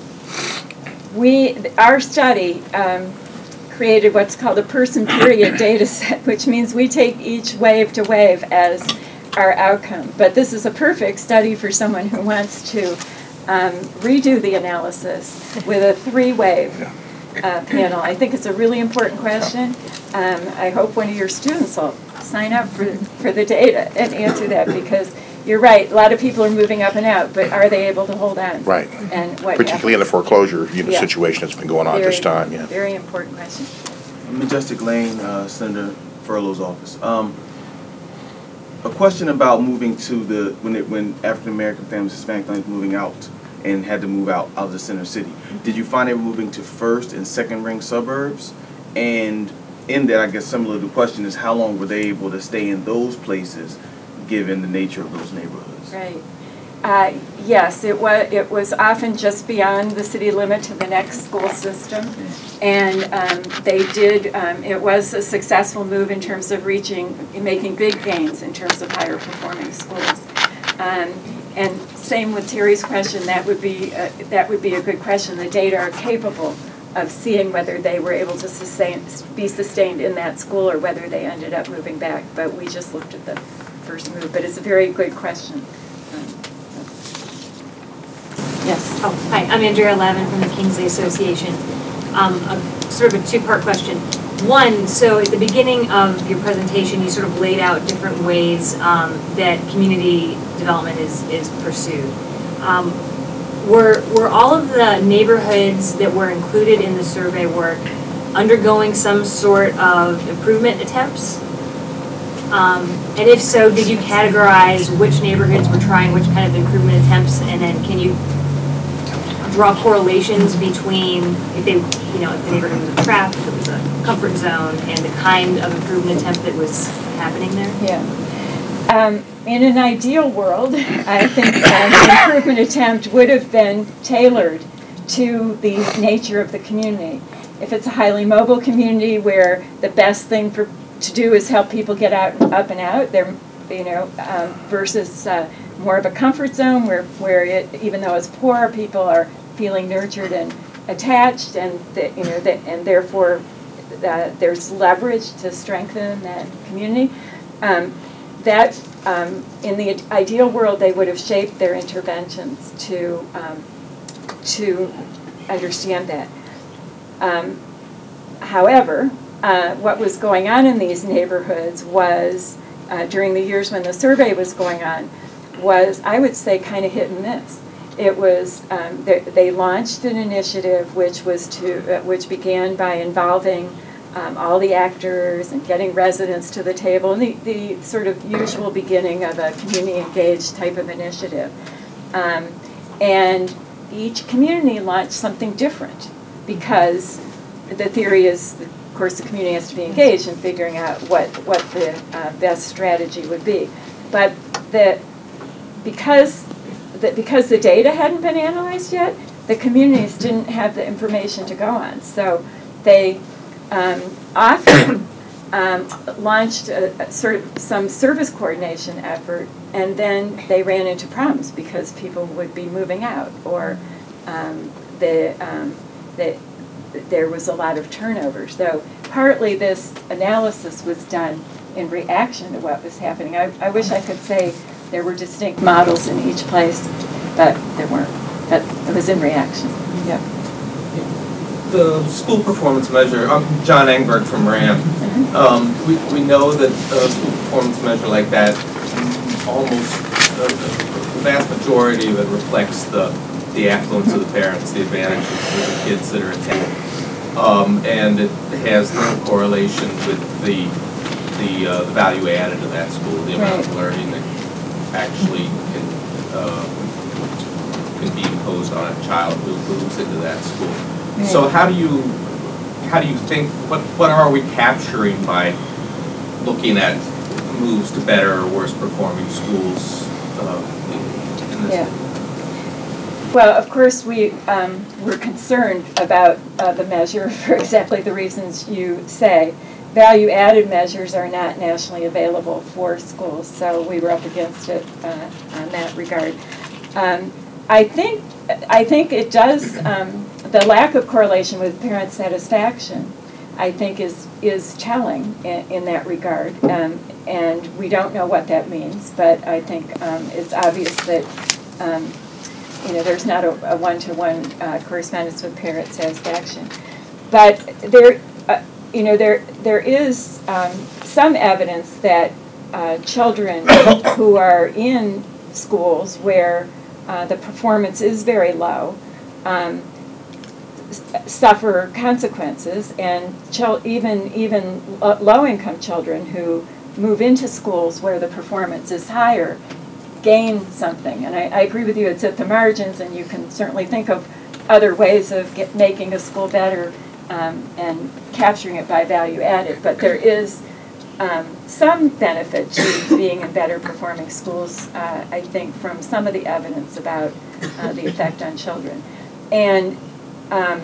we, our study um, created what's called a person period data set, which means we take each wave to wave as our outcome. But this is a perfect study for someone who wants to um, redo the analysis with a three-wave uh, panel. I think it's a really important question. Um, I hope one of your students will sign up for, for the data and answer that, because you're right, a lot of people are moving up and out, but are they able to hold on? Right. And what Particularly in the happens? foreclosure you know, Yeah. situation that's been going on Very, this time. Yeah. Very important question. Majestic Lane, uh, Senator Furlow's office. Um, a question about moving to the, when it, when African American families, Hispanic families moving out and had to move out out of the center city. Did you find they were moving to first and second ring suburbs? And in that, I guess similar to the question is, how long were they able to stay in those places given the nature of those neighborhoods? Right. Uh, yes, it was, it was often just beyond the city limit to the next school system. And um, they did, um, it was a successful move in terms of reaching, making big gains in terms of higher performing schools. Um, and same with Terry's question, that would be, uh, that would be a good question. The data are capable of seeing whether they were able to sustain, be sustained in that school or whether they ended up moving back. But we just looked at the first move. But it's a very good question. Yes. Oh, hi. I'm Andrea Lavin from the Kingsley Association. Um, a, sort of a two-part question. One, so at the beginning of your presentation, you sort of laid out different ways um, that community development is, is pursued. Um, were, were all of the neighborhoods that were included in the survey work undergoing some sort of improvement attempts? Um, and if so, did you categorize which neighborhoods were trying which kind of improvement attempts, and then can you draw correlations between if they, you know, if the neighborhood was a trap, if it was a comfort zone, and the kind of improvement attempt that was happening there? Yeah. Um, in an ideal world, I think an improvement attempt would have been tailored to the nature of the community. If it's a highly mobile community where the best thing for to do is help people get out, up and out, they're, you know, um, versus uh, more of a comfort zone where, where it, even though it's poor, people are feeling nurtured and attached, and the, you know, the, and therefore uh, there's leverage to strengthen that community. Um, that um, in the ideal world, they would have shaped their interventions to um, to understand that. Um, however, uh, what was going on in these neighborhoods was uh, during the years when the survey was going on was, I would say, kind of hit and miss. it was, um, they, they launched an initiative which was to, uh, which began by involving um, all the actors and getting residents to the table, and the, the sort of usual beginning of a community engaged type of initiative. Um, and each community launched something different because the theory is, of course, the community has to be engaged in figuring out what, what the uh, best strategy would be. But the, because, the, because the data hadn't been analyzed yet, the communities didn't have the information to go on. So they um, often um, launched a, a sort of some service coordination effort, and then they ran into problems because people would be moving out, or um, the, um, the, there was a lot of turnover. So partly this analysis was done in reaction to what was happening. I, I wish I could say there were distinct models in each place, but there weren't. But it was in reaction. Yep. The school performance measure, I'm John Engberg from RAM. Mm-hmm. um, we, we know that a school performance measure like that, almost uh, the vast majority of it reflects the, the affluence of the parents, the advantages of the kids that are attending. Um, and it has no correlation with the, the, uh, the value added to that school, the amount right. of learning that actually can, uh, can be imposed on a child who moves into that school. Right. So how do you how do you think, what what are we capturing by looking at moves to better or worse performing schools uh, in, in this? Yeah. Well, of course, we um, we're concerned about uh, the measure for exactly the reasons you say. Value-added measures are not nationally available for schools, so we were up against it uh, on that regard. Um, I think I think it does. Um, the lack of correlation with parent satisfaction, I think, is is telling in, in that regard, um, and we don't know what that means. But I think um, it's obvious that um, you know there's not a, a one-to-one uh, correspondence with parent satisfaction. But there, uh, you know, there there is um, some evidence that uh, children who are in schools where Uh, the performance is very low, um, suffer consequences, and ch- even even lo- low-income children who move into schools where the performance is higher gain something. And I, I agree with you; it's at the margins, and you can certainly think of other ways of get, making a school better um, and capturing it by value added. But there is Um, some benefit to being in better performing schools, uh, I think, from some of the evidence about uh, the effect on children. And um,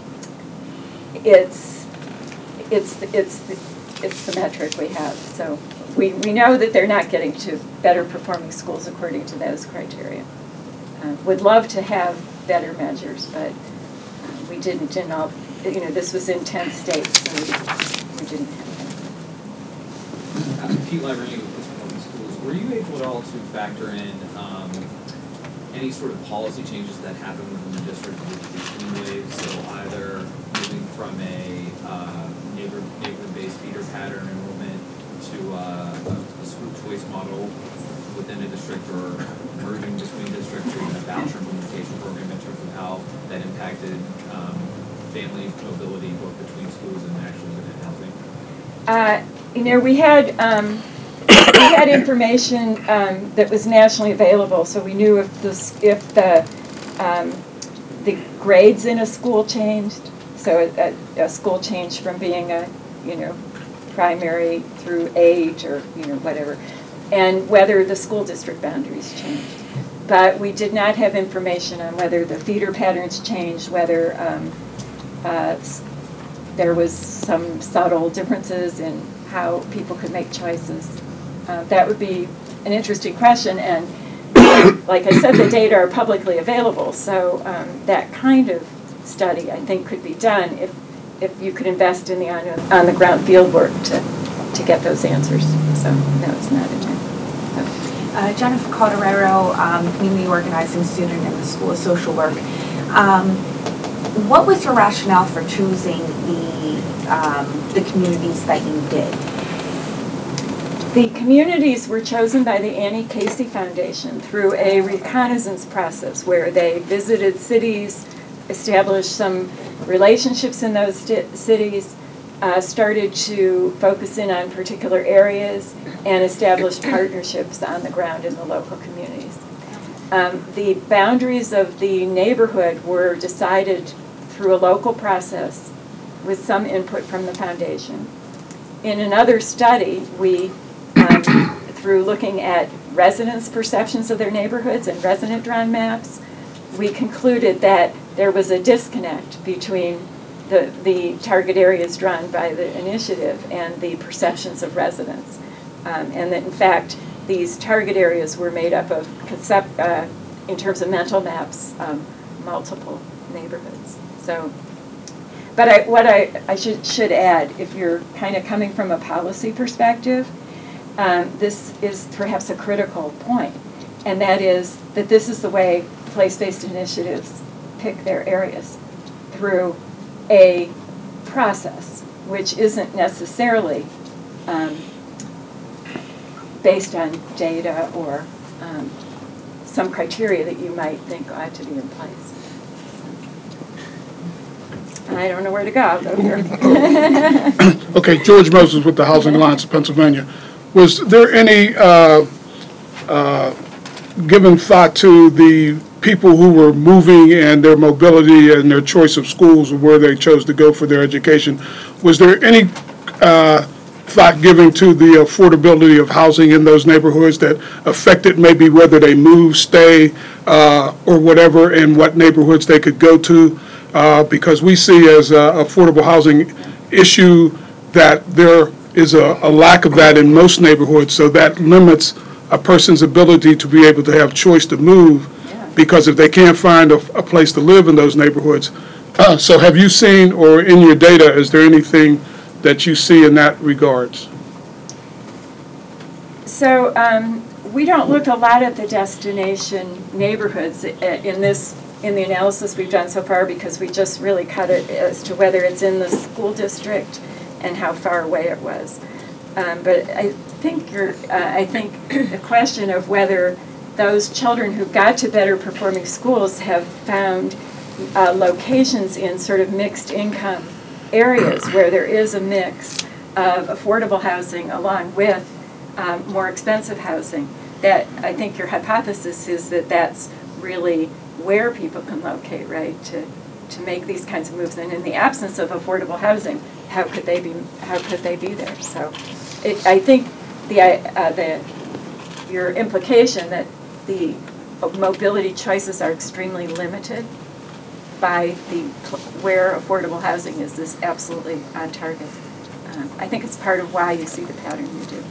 it's, it's, it's, the, it's the metric we have. So we, we know that they're not getting to better performing schools according to those criteria. Uh, would love to have better measures, but uh, we didn't in all, you know, this was in ten states, so we, we didn't have. Uh, Pete Leverty with Performing Schools. Were you able at all to factor in um, any sort of policy changes that happened within the district with between waves? So either moving from a uh, neighbor, neighborhood-based feeder pattern enrollment to uh, a, a school choice model within a district, or merging between districts, or even a voucher implementation program in terms of how that impacted um, family mobility both between schools and actually within housing? Uh, You know, we had um, we had information um, that was nationally available, so we knew if the if the um, the grades in a school changed, so a, a school changed from being a you know primary through age or you know whatever, and whether the school district boundaries changed. But we did not have information on whether the feeder patterns changed, whether um, uh, there was some subtle differences in how people could make choices. Uh, that would be an interesting question, and like I said, the data are publicly available, so um, that kind of study, I think, could be done if if you could invest in the on, on the ground field work to to get those answers. So no, it's not in there. Uh, Jennifer Calderero, um, community organizing student in the School of Social Work. Um, what was your rationale for choosing the um, the communities that you did? The communities were chosen by the Annie Casey Foundation through a reconnaissance process where they visited cities, established some relationships in those cities, uh, started to focus in on particular areas, and established partnerships on the ground in the local communities. Um, the boundaries of the neighborhood were decided through a local process with some input from the foundation. In another study, we, um, through looking at residents' perceptions of their neighborhoods and resident-drawn maps, we concluded that there was a disconnect between the, the target areas drawn by the initiative and the perceptions of residents. Um, and that, in fact, these target areas were made up of, concept, uh, in terms of mental maps, um, multiple neighborhoods. So, but I, what I, I should, should add, if you're kind of coming from a policy perspective, um, this is perhaps a critical point, and that is that this is the way place-based initiatives pick their areas, through a process which isn't necessarily um, based on data or um, some criteria that you might think ought to be in place. So, I don't know where to go. I'll go here. Okay, George Moses with the Housing Alliance of Pennsylvania. Was there any uh, uh, given thought to the people who were moving and their mobility and their choice of schools or where they chose to go for their education? Was there any uh, thought given to the affordability of housing in those neighborhoods that affected maybe whether they move, stay, uh, or whatever, and what neighborhoods they could go to? Uh, because we see as an affordable housing issue that there is a, a lack of that in most neighborhoods, so that limits a person's ability to be able to have choice to move, because if they can't find a, a place to live in those neighborhoods. Uh, so have you seen, or in your data, is there anything that you see in that regards? So um, we don't look a lot at the destination neighborhoods in this, in the analysis we've done so far, because we just really cut it as to whether it's in the school district and how far away it was. Um, but I think you're, uh, I think the question of whether those children who got to better performing schools have found uh, locations in sort of mixed income areas where there is a mix of affordable housing along with um, more expensive housing. That, I think your hypothesis is that that's really where people can locate, right, to, to make these kinds of moves. And in the absence of affordable housing, how could they be, how could they be there? So it, I think the, uh, the, your implication that the mobility choices are extremely limited by the where affordable housing is is absolutely on target. Um, I think it's part of why you see the pattern you do.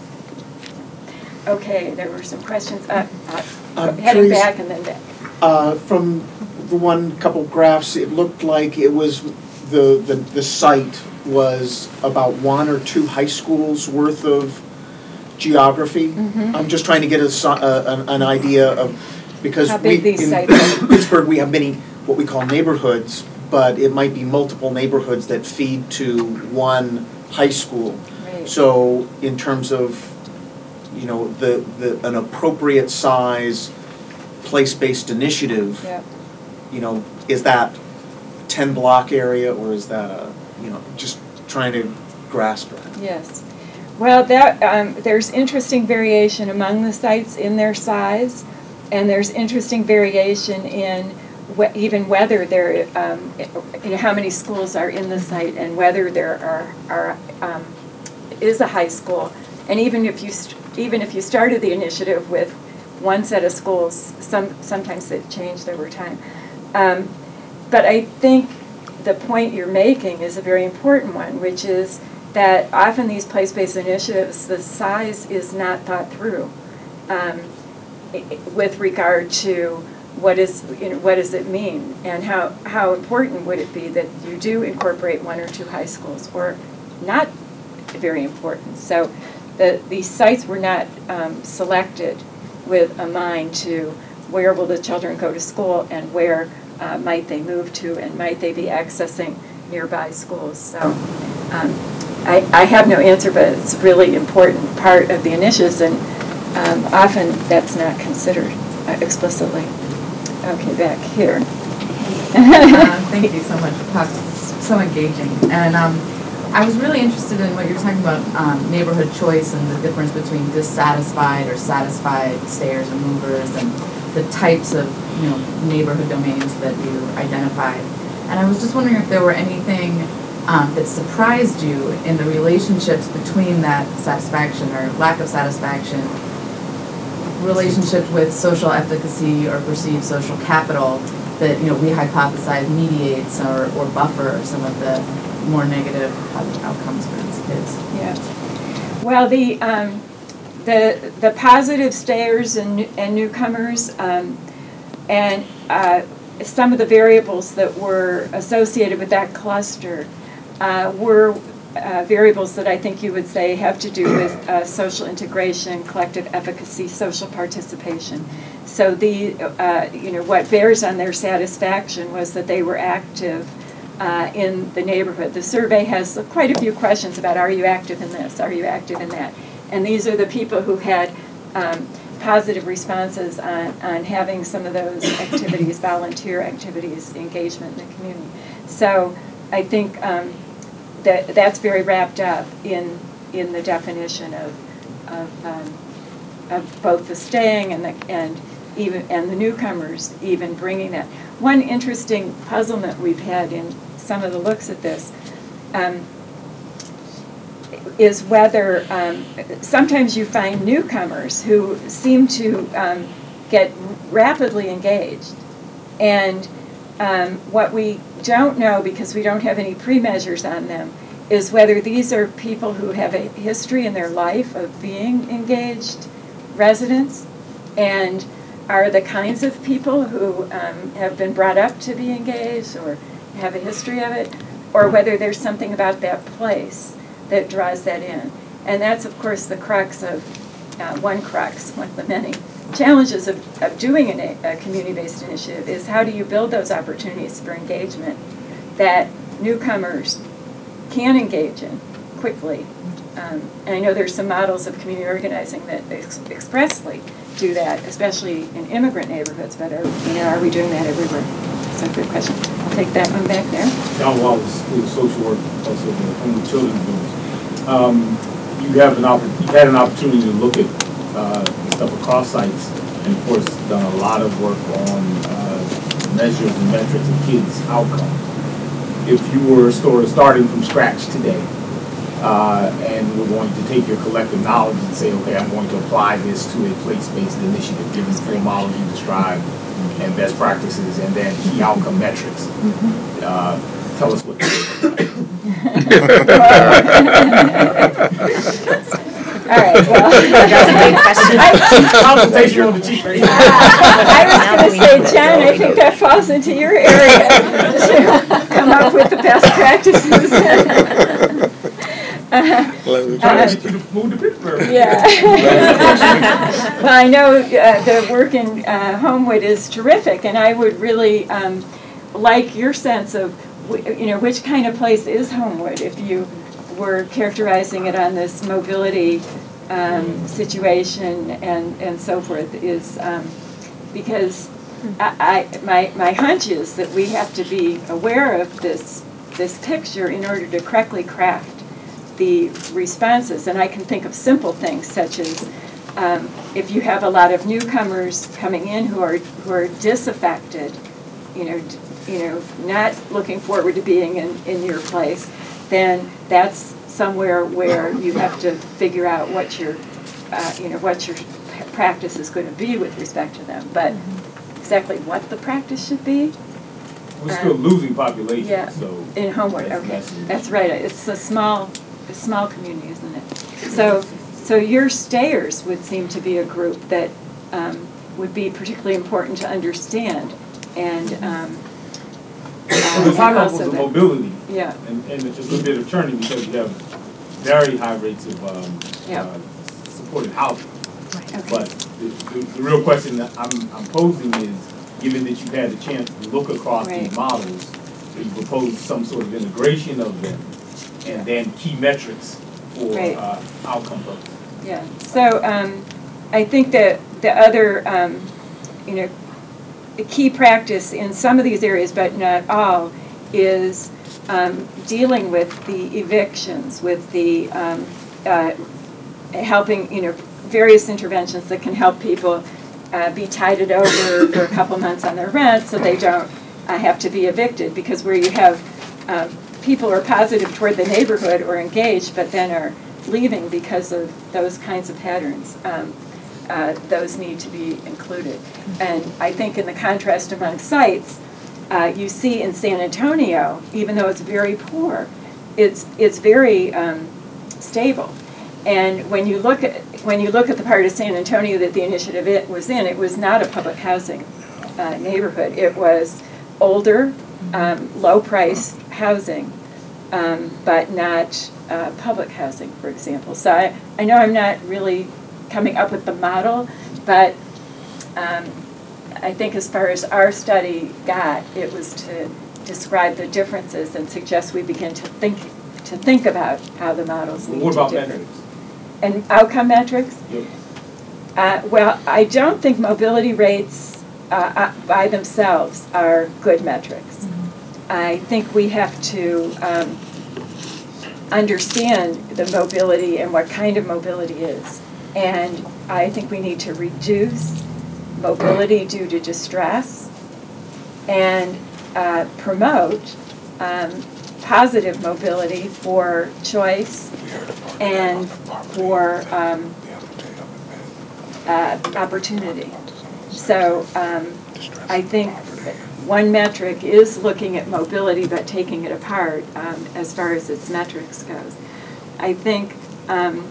Okay, there were some questions. Uh, uh, heading curious, back and then back. Uh, from the one couple graphs, it looked like it was the, the the site was about one or two high schools worth of geography. Mm-hmm. I'm just trying to get a, uh, an, an idea of, because How big we, these in sites are. Pittsburgh we have many what we call neighborhoods, but it might be multiple neighborhoods that feed to one high school. Right. So in terms of, you know, the, the an appropriate size place-based initiative, Yep. you know, is that ten block area or is that a, you know, just trying to grasp it? Yes. Well, that, um, there's interesting variation among the sites in their size, and there's interesting variation in wh even whether there, um, you know, how many schools are in the site and whether there are, are um, is a high school. And even if you st even if you started the initiative with one set of schools, some sometimes they've changed over time. Um, but I think the point you're making is a very important one, which is that often these place-based initiatives, the size is not thought through um, with regard to what is, you know, what does it mean, and how, how important would it be that you do incorporate one or two high schools, or not very important. So the, these sites were not um, selected with a mind to where will the children go to school and where uh, might they move to and might they be accessing nearby schools. So. Um, I, I have no answer, but it's a really important part of the initiatives, and um, often that's not considered uh, explicitly. Okay, back here. uh, thank you so much. That's so engaging. And um, I was really interested in what you were talking about, um, neighborhood choice and the difference between dissatisfied or satisfied stayers and movers, and the types of, you know, neighborhood domains that you identified. And I was just wondering if there were anything um, that surprised you in the relationships between that satisfaction or lack of satisfaction, relationship with social efficacy or perceived social capital that, you know, we hypothesize mediates or, or buffer some of the more negative outcomes for these kids. Yeah. Well, the um, the the positive stayers and and newcomers, um, and uh, some of the variables that were associated with that cluster uh, were uh, variables that I think you would say have to do with uh, social integration, collective efficacy, social participation. So the uh, you know, what bears on their satisfaction was that they were active uh, in the neighborhood. The survey has quite a few questions about, are you active in this, are you active in that? And these are the people who had um, positive responses on, on having some of those activities, volunteer activities, engagement in the community. So I think um, that that's very wrapped up in in the definition of of, um, of both the staying and the and even and the newcomers even bringing that. One interesting puzzlement we've had in some of the looks at this um, is whether um, sometimes you find newcomers who seem to um, get rapidly engaged, and um, what we don't know, because we don't have any pre-measures on them, is whether these are people who have a history in their life of being engaged residents and are the kinds of people who um, have been brought up to be engaged or have a history of it, or whether there's something about that place that draws that in. And that's, of course, the crux of, uh, one crux, one of the many challenges of, of doing an, a community-based initiative is how do you build those opportunities for engagement that newcomers can engage in quickly. Um, and I know there's some models of community organizing that ex expressly do that, especially in immigrant neighborhoods, but are, you know, are we doing that everywhere? That's a good question. I'll take that one back there. John Wallace, School of Social Work, also the Home Children's Buildings. Um, you have an opp you had an opportunity to look at uh, stuff across sites, and of course done a lot of work on uh, measures and metrics of kids' outcomes. If you were sort of starting from scratch today, uh, and we're going to take your collective knowledge and say, okay, I'm going to apply this to a place-based initiative, given the four models you described, and best practices, and then key outcome metrics. Uh, tell us what they are. All right, well. That's a big question. Consultation on the chief. I was going to say, Jen, I think that falls into your area to come up with the best practices. uh, Move to Pittsburgh. Yeah. Well, I know uh, the work in uh, Homewood is terrific, and I would really um, like your sense of, you know, which kind of place is Homewood if you were characterizing it on this mobility um, situation and, and so forth, is um, because I, I, my, my hunch is that we have to be aware of this, this picture in order to correctly craft the responses. And I can think of simple things such as um, if you have a lot of newcomers coming in who are who are disaffected, you know, you know, not looking forward to being in, in your place, then that's somewhere where you have to figure out what your, uh, you know, what your practice is going to be with respect to them. But exactly what the practice should be. We're still um, losing population. Yeah. So in Homewood, okay, that's right. It's a small, a small community, isn't it? So, so your stayers would seem to be a group that um, would be particularly important to understand, and. Um, Well, the high levels of mobility, yeah, and, and it's a little bit of churning because you have very high rates of um, yep. uh, supported housing. Right, okay. But the, the, the real question that I'm, I'm posing is, given that you've had the chance to look across right. these models, do you propose some sort of integration of them and then key metrics for Right. uh, outcome purposes. Yeah, so um, I think that the other, um, you know, the key practice in some of these areas, but not all, is um, dealing with the evictions, with the um, uh, helping, you know, various interventions that can help people uh, be tided over for a couple months on their rent so they don't uh, have to be evicted, because where you have um, people are positive toward the neighborhood or engaged, but then are leaving because of those kinds of patterns. Um, uh, those need to be included. And I think in the contrast among sites, uh, you see in San Antonio, even though it's very poor, it's it's very um, stable. And when you look at when you look at the part of San Antonio that the initiative it was in, it was not a public housing uh, neighborhood. It was older, um, low-priced housing, um, but not uh, public housing, for example. So I, I know I'm not really coming up with the model, but um, I think as far as our study got, it was to describe the differences and suggest we begin to think to think about how the models need What to about differ. metrics? And outcome metrics? Yep. Uh, well, I don't think mobility rates uh, uh, by themselves are good metrics. Mm-hmm. I think we have to um, understand the mobility and what kind of mobility is. And I think we need to reduce mobility due to distress and uh, promote um, positive mobility for choice and for um, uh, opportunity. So um, I think one metric is looking at mobility but taking it apart um, as far as its metrics goes. I think um,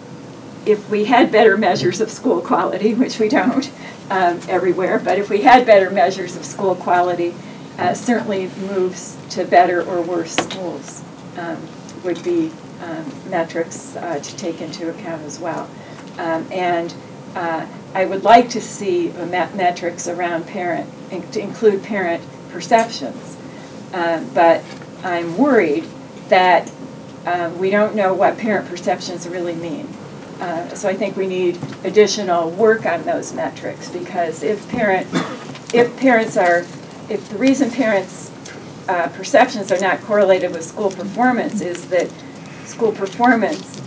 if we had better measures of school quality, which we don't um, everywhere, but if we had better measures of school quality, uh, certainly moves to better or worse schools um, would be um, metrics uh, to take into account as well. Um, and uh, I would like to see uh, met metrics around parent, in to include parent perceptions, um, but I'm worried that um, we don't know what parent perceptions really mean. Uh, so I think we need additional work on those metrics, because if parent, if parents are, if the reason parents' uh, perceptions are not correlated with school performance is that school performance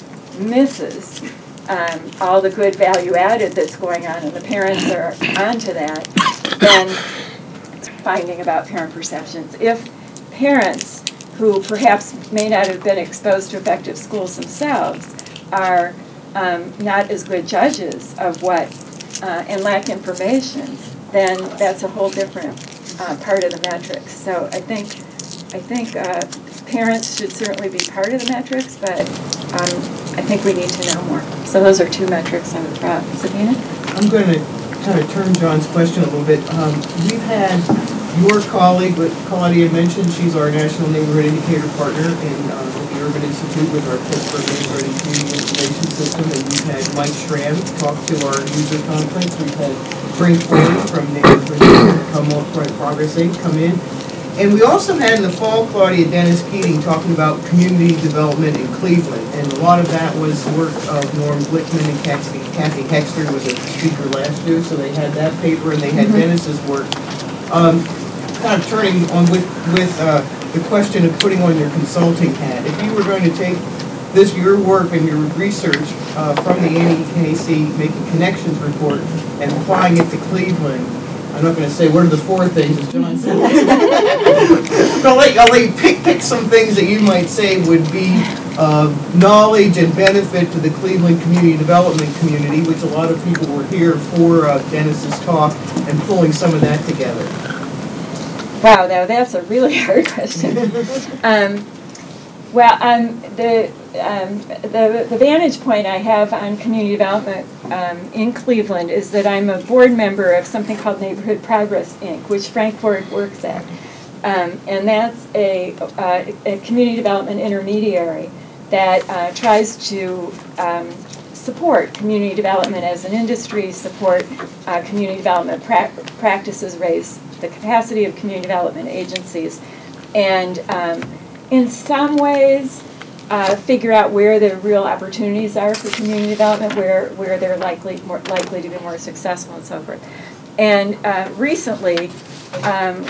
misses um, all the good value added that's going on, and the parents are onto that, then it's finding about parent perceptions. If parents who perhaps may not have been exposed to effective schools themselves are Um, not as good judges of what uh, and lack information, then that's a whole different uh, part of the metrics. So I think I think uh, parents should certainly be part of the metrics, but um, I think we need to know more. So those are two metrics I would throw out. Sabina? I'm going to kind of turn John's question a little bit. Um, we've had your colleague, what Claudia mentioned, she's our National Neighborhood Indicator Partner in uh, the Urban Institute with our Pittsburgh Neighborhood and Community Information System, and we've had Mike Schramm talk to our user conference. We've had Frank Ford from Neighborhood come up, Progress Incorporated come in. And we also had in the fall Claudia Dennis Keating talking about community development in Cleveland, and a lot of that was work of Norm Glickman and Kathy, Kathy Hexter was a speaker last year, so they had that paper and they had mm-hmm. Dennis's work. Um, kind of turning on with, with uh, the question of putting on your consulting hat. If you were going to take this, your work and your research uh, from the N E K C Making Connections report and applying it to Cleveland, I'm not going to say what are the four things, as John said. I'll let, I'll let you pick, pick some things that you might say would be uh, knowledge and benefit to the Cleveland community development community, which a lot of people were here for uh, Dennis's talk, and pulling some of that together. Wow, now that's a really hard question. um, well, um, the, um, the the vantage point I have on community development um, in Cleveland is that I'm a board member of something called Neighborhood Progress Incorporated, which Frank Ford works at. Um, and that's a, uh, a community development intermediary that uh, tries to um, support community development as an industry, support uh, community development pra practices, raise the capacity of community development agencies. And um, in some ways, uh, figure out where the real opportunities are for community development, where, where they're likely, more likely to be more successful and so forth. And uh, recently, um,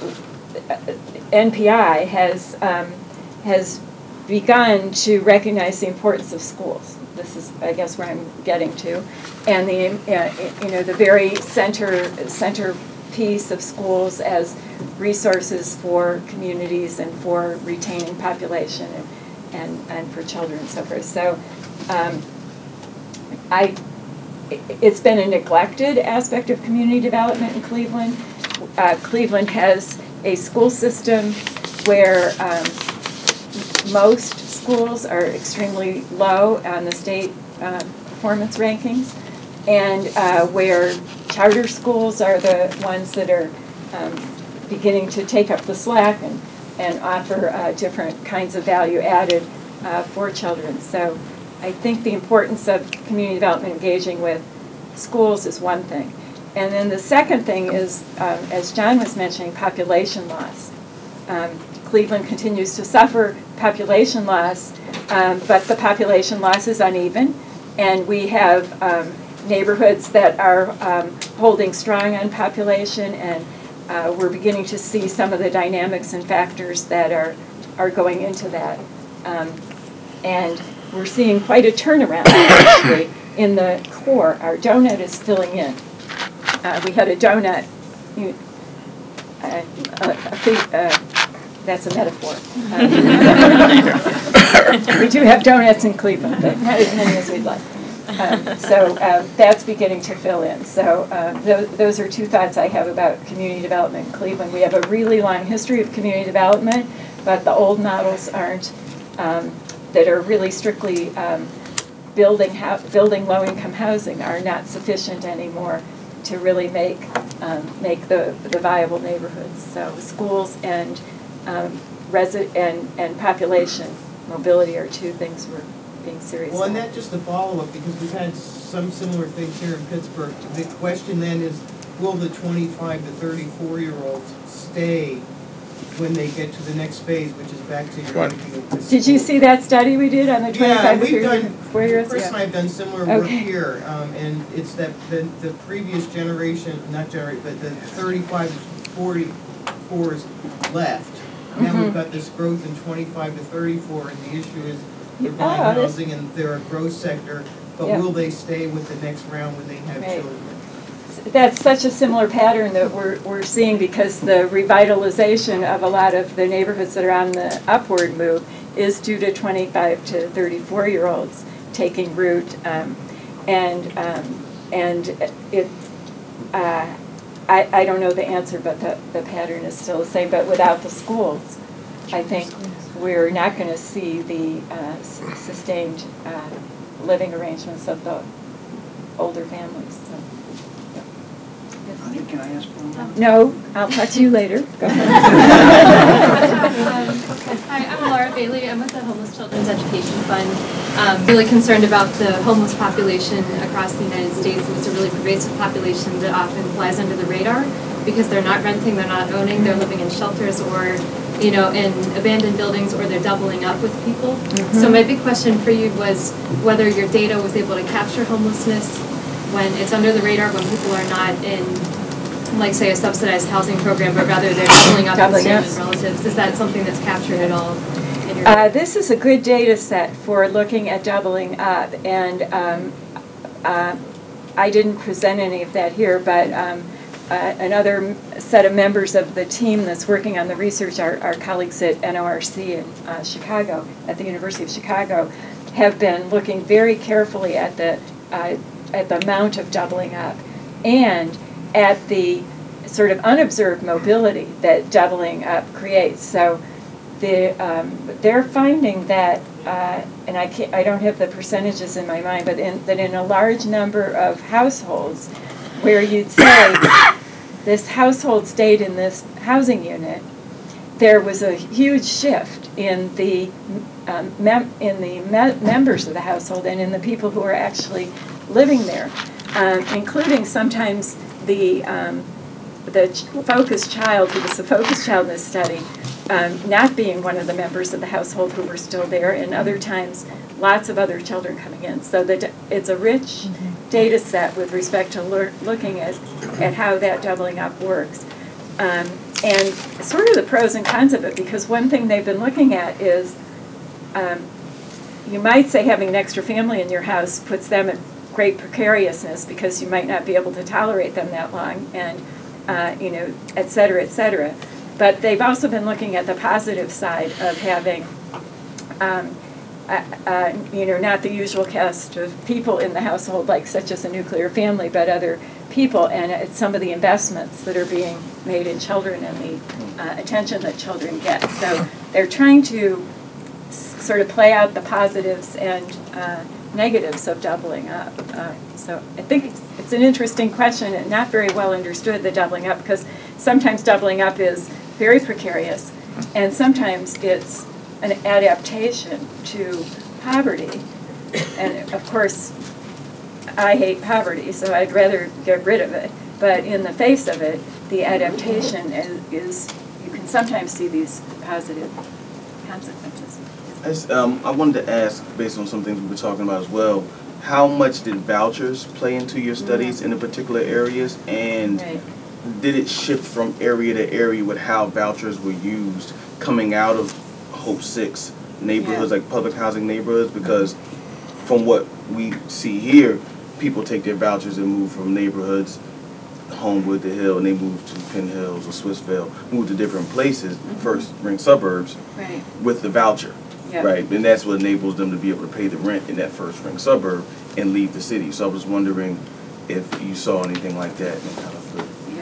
N P I has, um, has begun to recognize the importance of schools. This is, I guess, where I'm getting to. And the, uh, you know, the very center, center piece of schools as resources for communities and for retaining population and, and, and for children and so forth. So um, I, it's been a neglected aspect of community development in Cleveland. Uh, Cleveland has a school system where um, most schools are extremely low on the state uh, performance rankings, and uh, where charter schools are the ones that are um, beginning to take up the slack and, and offer uh, different kinds of value added uh, for children. So I think the importance of community development engaging with schools is one thing. And then the second thing is, um, as John was mentioning, population loss. Um, Cleveland continues to suffer population loss, um, but the population loss is uneven, and we have um, neighborhoods that are um, holding strong on population, and uh, we're beginning to see some of the dynamics and factors that are, are going into that. Um, and we're seeing quite a turnaround, actually, in the core. Our donut is filling in. Uh, we had a donut, you, uh, a, a, uh, that's a metaphor. Um, we do have donuts in Cleveland, but not as many as we'd like. Um, so uh, that's beginning to fill in. So uh, th those are two thoughts I have about community development in Cleveland. We have a really long history of community development, but the old models aren't, um, that are really strictly um, building, building low-income housing are not sufficient anymore to really make, um, make the, the viable neighborhoods. So schools and, um, resi and, and population mobility are two things we're being serious Well, and about. that just a follow-up, because we've had some similar things here in Pittsburgh. The question then is, will the twenty-five to thirty-four-year-olds stay when they get to the next phase, which is back to your Right. Did you see that study we did on the twenty-five to thirty-four-year-olds? Chris and I have done similar Okay. work here, um, and it's that the, the previous generation, not generation, but the thirty-five to forty-fours left. Now Mhm. we've got this growth in twenty-five to thirty-four, and the issue is they're Oh, buying this- housing and they're a growth sector, but Yeah. will they stay with the next round when they have Right. children? That's such a similar pattern that we're, we're seeing, because the revitalization of a lot of the neighborhoods that are on the upward move is due to twenty-five to thirty-four-year-olds taking root. Um, and um, and it, uh, I, I don't know the answer, but the, the pattern is still the same. But without the schools, I think we're not going to see the uh, s sustained uh, living arrangements of the older families. So. Can I ask one? No, I'll talk to you later. Go ahead. um, hi, I'm Laura Bailey. I'm with the Homeless Children's Education Fund. Um, really concerned about the homeless population across the United States. It's a really pervasive population that often flies under the radar because they're not renting, they're not owning, they're living in shelters or, you know, in abandoned buildings, or they're doubling up with people. Mm-hmm. So my big question for you was whether your data was able to capture homelessness when it's under the radar, when people are not in, like, say, a subsidized housing program, but rather they're doubling up with family relatives. Is that something that's captured at all in your uh, This is a good data set for looking at doubling up, and um, uh, I didn't present any of that here, but um, uh, another set of members of the team that's working on the research, our, our colleagues at N O R C in uh, Chicago, at the University of Chicago, have been looking very carefully at the uh, at the amount of doubling up and at the sort of unobserved mobility that doubling up creates. So the, um, they're finding that, uh, and I, can't, I don't have the percentages in my mind, but in, that in a large number of households where you'd say this household stayed in this housing unit, there was a huge shift in the um, mem in the me members of the household and in the people who are actually living there, um, including sometimes the um, the ch focus child, who was the focus child in this study, um, not being one of the members of the household who were still there, and other times lots of other children coming in. So that it's a rich data set with respect to lear- looking at, at how that doubling up works. Um, and sort of the pros and cons of it, because one thing they've been looking at is, um, you might say having an extra family in your house puts them at great precariousness because you might not be able to tolerate them that long, and uh, you know, et cetera, et cetera. But they've also been looking at the positive side of having, um, uh, uh, you know, not the usual cast of people in the household, like such as a nuclear family, but other people, and it's some of the investments that are being made in children and the uh, attention that children get. So they're trying to s- sort of play out the positives and uh, negatives of doubling up. Uh, so I think it's, it's an interesting question and not very well understood, the doubling up, because sometimes doubling up is very precarious, and sometimes it's an adaptation to poverty. And of course, I hate poverty, so I'd rather get rid of it. But in the face of it, the adaptation is, is you can sometimes see these positive consequences. As, um, I wanted to ask, based on some things we were talking about as well, how much did vouchers play into your studies mm-hmm. in the particular areas, and right. did it shift from area to area with how vouchers were used coming out of Hope six neighborhoods, yeah. like public housing neighborhoods? Because from what we see here, people take their vouchers and move from neighborhoods, Homewood to Hill, and they move to Penn Hills or Swissvale, move to different places, mm-hmm. first ring suburbs, right. with the voucher. Yep. Right, and that's what enables them to be able to pay the rent in that first ring suburb and leave the city. So I was wondering if you saw anything like that in kind of the...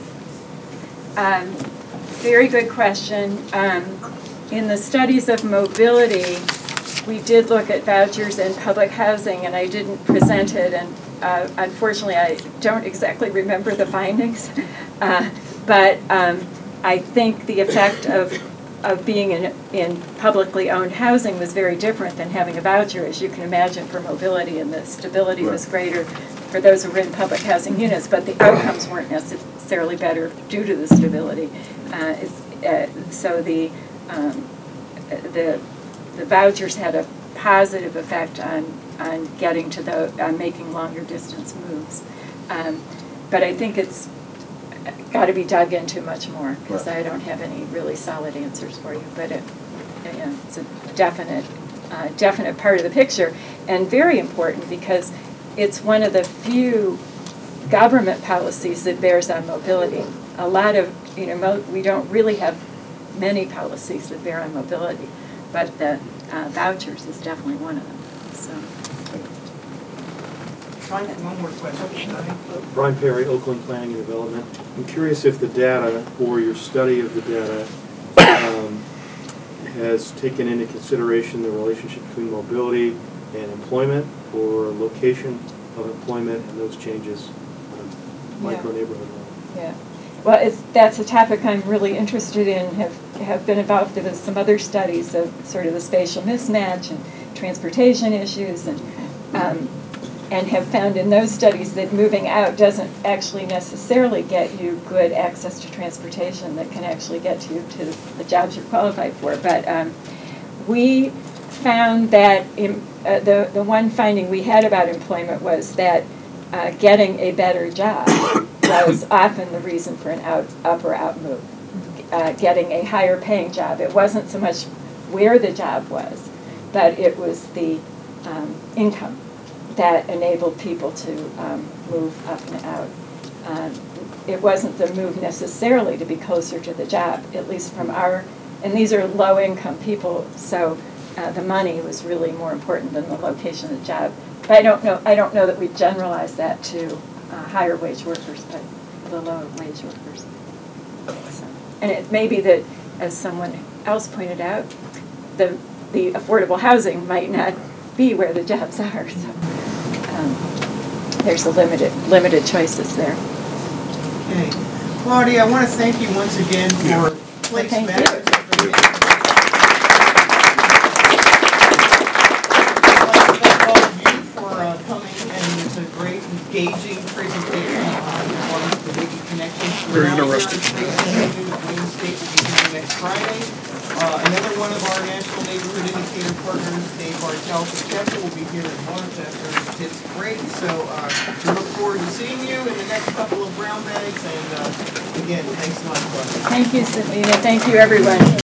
Yeah. Um, very good question. Um, in the studies of mobility, we did look at vouchers and public housing, and I didn't present it, and uh, unfortunately I don't exactly remember the findings, uh, but um, I think the effect of of being in, in publicly owned housing was very different than having a voucher, as you can imagine, for mobility, and the stability right. was greater for those who were in public housing units, but the outcomes weren't necessarily better due to the stability. Uh, it's, uh, so the, um, the the vouchers had a positive effect on, on getting to the, on making longer distance moves. Um, but I think it's got to be dug into much more, because right. I don't have any really solid answers for you. But it, you know, it's a definite, uh, definite part of the picture, and very important because it's one of the few government policies that bears on mobility. A lot of, you know, mo- we don't really have many policies that bear on mobility, but the uh, vouchers is definitely one of them. So. One more question. Brian Perry, Oakland Planning and Development. I'm curious if the data, or your study of the data, um, has taken into consideration the relationship between mobility and employment, or location of employment and those changes on a micro neighborhood level. Yeah. Well, it's, that's a topic I'm really interested in, have, have been involved with some other studies of sort of the spatial mismatch and transportation issues, and um, and have found in those studies that moving out doesn't actually necessarily get you good access to transportation that can actually get you to the jobs you're qualified for. But um, we found that in, uh, the, the one finding we had about employment was that uh, getting a better job was often the reason for an out, up or out move. Uh, getting a higher paying job. It wasn't so much where the job was, but it was the um, income that enabled people to um, move up and out. Um, it wasn't the move necessarily to be closer to the job, at least from our, and these are low-income people, so uh, the money was really more important than the location of the job. But I don't know, I don't know that we generalize that to uh, higher wage workers, but the lower wage workers. So, and it may be that, as someone else pointed out, the the affordable housing might not be where the jobs are. So. Um, there's a limited limited choices there. Okay. Claudia, I want to thank you once again for Place well, Matters. You. I'd like to thank all of you for uh, coming, and it's a great, engaging presentation on the Big Connection. Very interesting. Wayne State will be here next Friday. Uh, another one of our National Neighborhood Indicator partners, Dave Bartel from Chester, will be here in March after its break. So uh, we look forward to seeing you in the next couple of brown bags. And uh, again, thanks a lot, Claudia. Thank you, Sabina. Thank you, everyone.